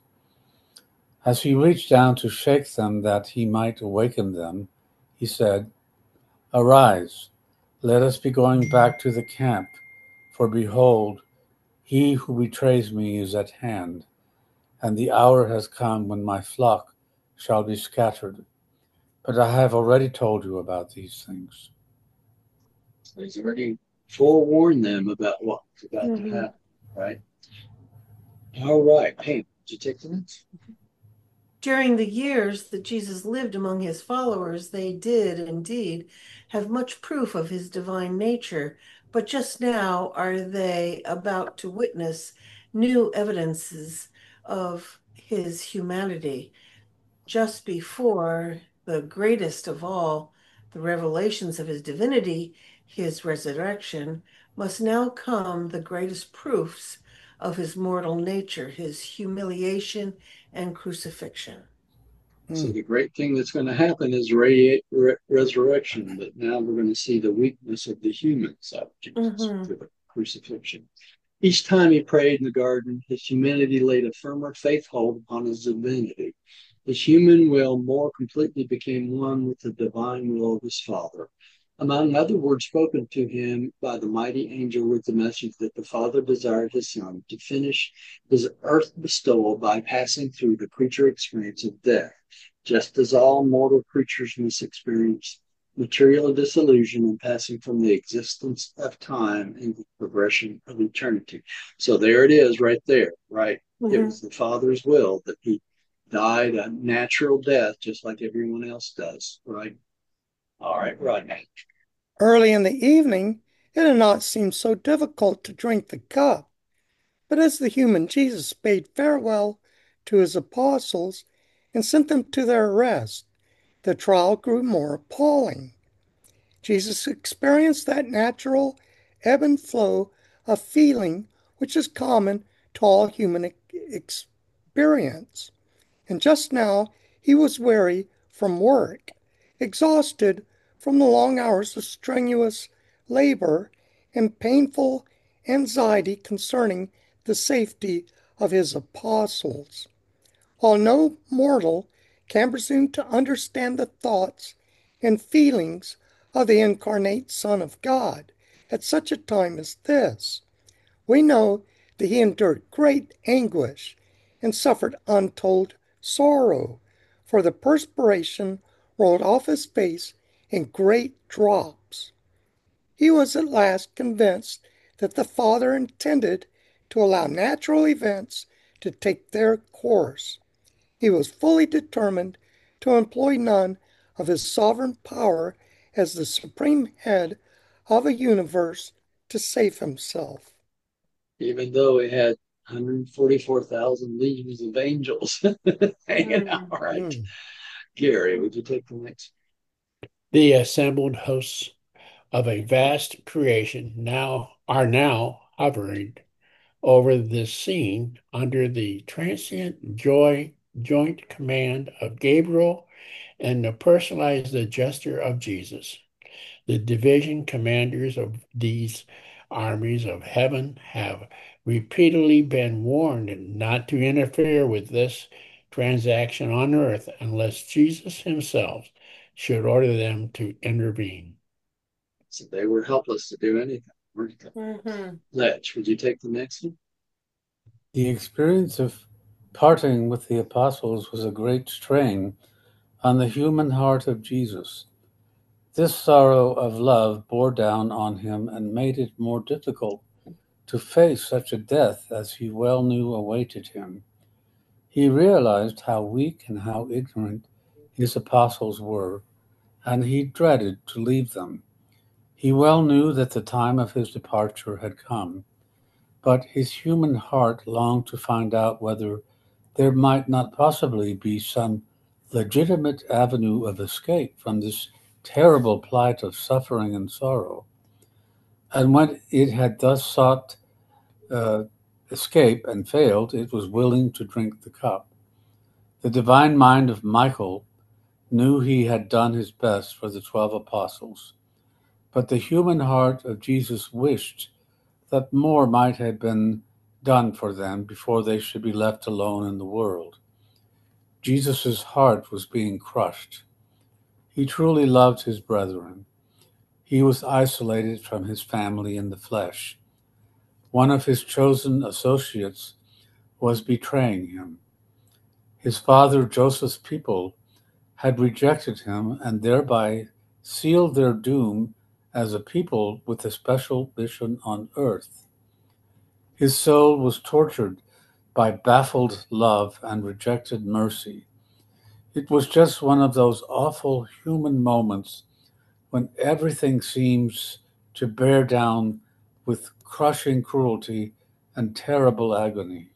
As he reached down to shake them that he might awaken them, he said, "Arise, let us be going back to the camp, for behold, he who betrays me is at hand, and the hour has come when my flock shall be scattered. But I have already told you about these things. He's already forewarned them about what's about to happen, right? All right. Pam, did you take the next? During the years that Jesus lived among his followers, they did indeed have much proof of his divine nature, but just now are they about to witness new evidences of his humanity. Just before the greatest of all, the revelations of his divinity, his resurrection, must now come the greatest proofs of his mortal nature, his humiliation and crucifixion. So the great thing that's going to happen is resurrection, but now we're going to see the weakness of the human side of Jesus through the crucifixion. Each time he prayed in the garden, his humanity laid a firmer faith hold upon his divinity. His human will more completely became one with the divine will of his Father. Among other words spoken to him by the mighty angel with the message that the Father desired his Son to finish his earth bestowal by passing through the creature experience of death, just as all mortal creatures must experience material disillusion and passing from the existence of time and the progression of eternity. So there it is right there, right? It was the Father's will that he died a natural death just like everyone else does, right? All right, Rodney. Early in the evening, it had not seemed so difficult to drink the cup. But as the human Jesus bade farewell to his apostles and sent them to their rest, the trial grew more appalling. Jesus experienced that natural ebb and flow of feeling which is common to all human experience. And just now he was weary from work, exhausted from the long hours of strenuous labor and painful anxiety concerning the safety of his apostles. While no mortal can presume to understand the thoughts and feelings of the incarnate Son of God at such a time as this, we know that he endured great anguish and suffered untold sorrow, for the perspiration rolled off his face in great drops. He was at last convinced that the Father intended to allow natural events to take their course. He was fully determined to employ none of his sovereign power as the supreme head of a universe to save himself. Even though he had 144,000 legions of angels hanging out, right? Gary, would you take the next? The assembled hosts of a vast creation are now hovering over this scene under the transient joint command of Gabriel and the personalized adjuster of Jesus. The division commanders of these armies of heaven have repeatedly been warned not to interfere with this transaction on earth unless Jesus himself should order them to intervene. So they were helpless to do anything, weren't they? Letch, would you take the next one? The experience of parting with the apostles was a great strain on the human heart of Jesus. This sorrow of love bore down on him and made it more difficult to face such a death as he well knew awaited him. He realized how weak and how ignorant his apostles were, and he dreaded to leave them. He well knew that the time of his departure had come, but his human heart longed to find out whether there might not possibly be some legitimate avenue of escape from this terrible plight of suffering and sorrow. And when it had thus sought escape and failed, it was willing to drink the cup. The divine mind of Michael knew he had done his best for the 12 apostles, but the human heart of Jesus wished that more might have been done for them before they should be left alone in the world. Jesus' heart was being crushed. He truly loved his brethren. He was isolated from his family in the flesh. One of his chosen associates was betraying him. His father Joseph's people had rejected him and thereby sealed their doom as a people with a special mission on earth. His soul was tortured by baffled love and rejected mercy. It was just one of those awful human moments when everything seems to bear down with crushing cruelty and terrible agony.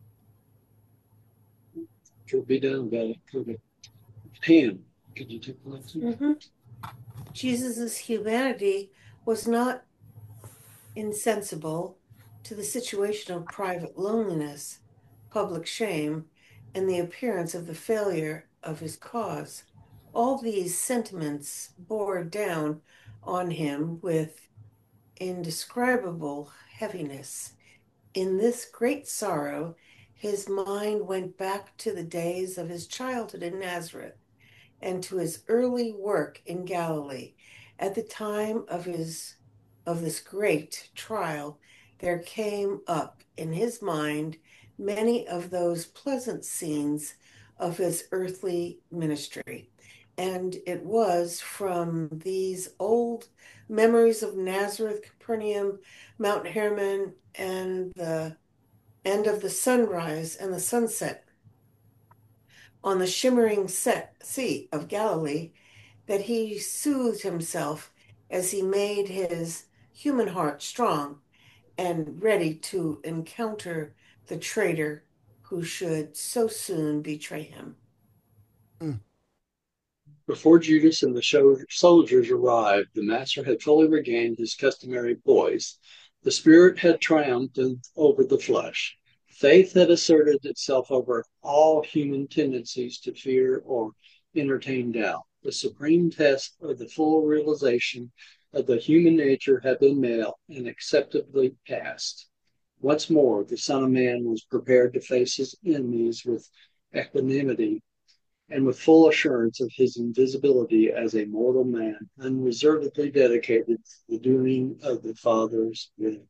Could be done about it. Could be. Pam, could you take the next one? Mm-hmm. Jesus' humanity was not insensible to the situation of private loneliness, public shame, and the appearance of the failure of his cause. All these sentiments bore down on him with indescribable heaviness. In this great sorrow, his mind went back to the days of his childhood in Nazareth and to his early work in Galilee. At the time of this great trial, there came up in his mind many of those pleasant scenes of his earthly ministry. And it was from these old memories of Nazareth, Capernaum, Mount Hermon, and the end of the sunrise and the sunset on the shimmering sea of Galilee that he soothed himself as he made his human heart strong and ready to encounter the traitor who should so soon betray him. Before Judas and the soldiers arrived, the master had fully regained his customary poise. The spirit had triumphed over the flesh. Faith had asserted itself over all human tendencies to fear or entertain doubt. The supreme test of the full realization of the human nature had been met and acceptably passed. Once more, the Son of Man was prepared to face his enemies with equanimity and with full assurance of his invisibility as a mortal man, unreservedly dedicated to the doing of the Father's will.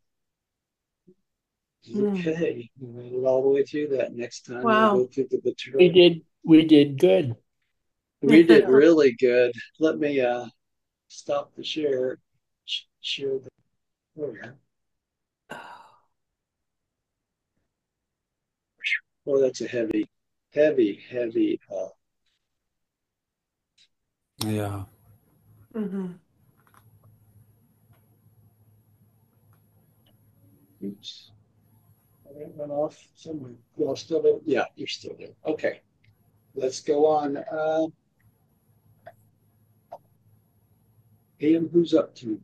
Okay, we made it all the way through that. Next time Wow. we'll go through the material. We did good. We did really good. Let me stop the share. Share the program. Oh, that's a heavy. Yeah. Mm-hmm. Oops. I went off somewhere. Y'all still there? Yeah, you're still there. Okay. Let's go on. Pam, who's up to?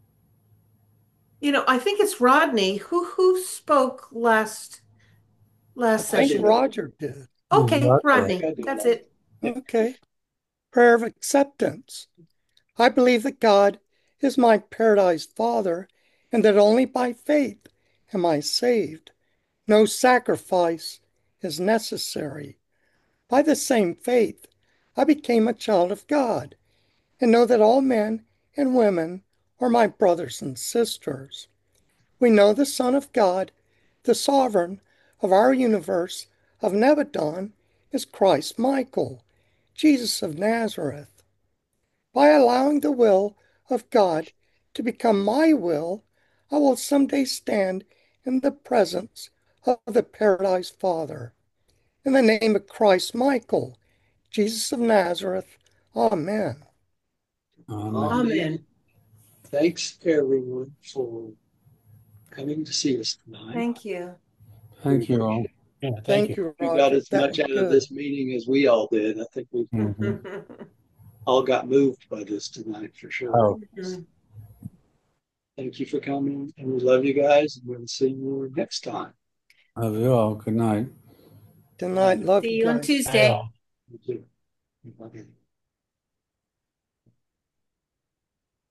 I think it's Rodney who spoke last I think session. Roger did. Okay, Roger. Rodney, that's it. Okay. Prayer of acceptance. I believe that God is my paradise Father and that only by faith am I saved. No sacrifice is necessary. By the same faith, I became a child of God and know that all men and women are my brothers and sisters. We know the Son of God, the sovereign of our universe of Nebadon, is Christ Michael, Jesus of Nazareth. By allowing the will of God to become my will, I will someday stand in the presence of the Paradise Father. In the name of Christ Michael, Jesus of Nazareth, Amen. Amen. Thanks, everyone, for coming to see us tonight. Thank you. Thank you all. Yeah, Thank you, We Roger. got as That much was out of good. this meeting as we all did. I think we all got moved by this tonight for sure. Oh. Thank you for coming, and we love you guys, and we'll see you next time. Love you all. Good night. Good night. Love See you you on guys. Tuesday. Thank you.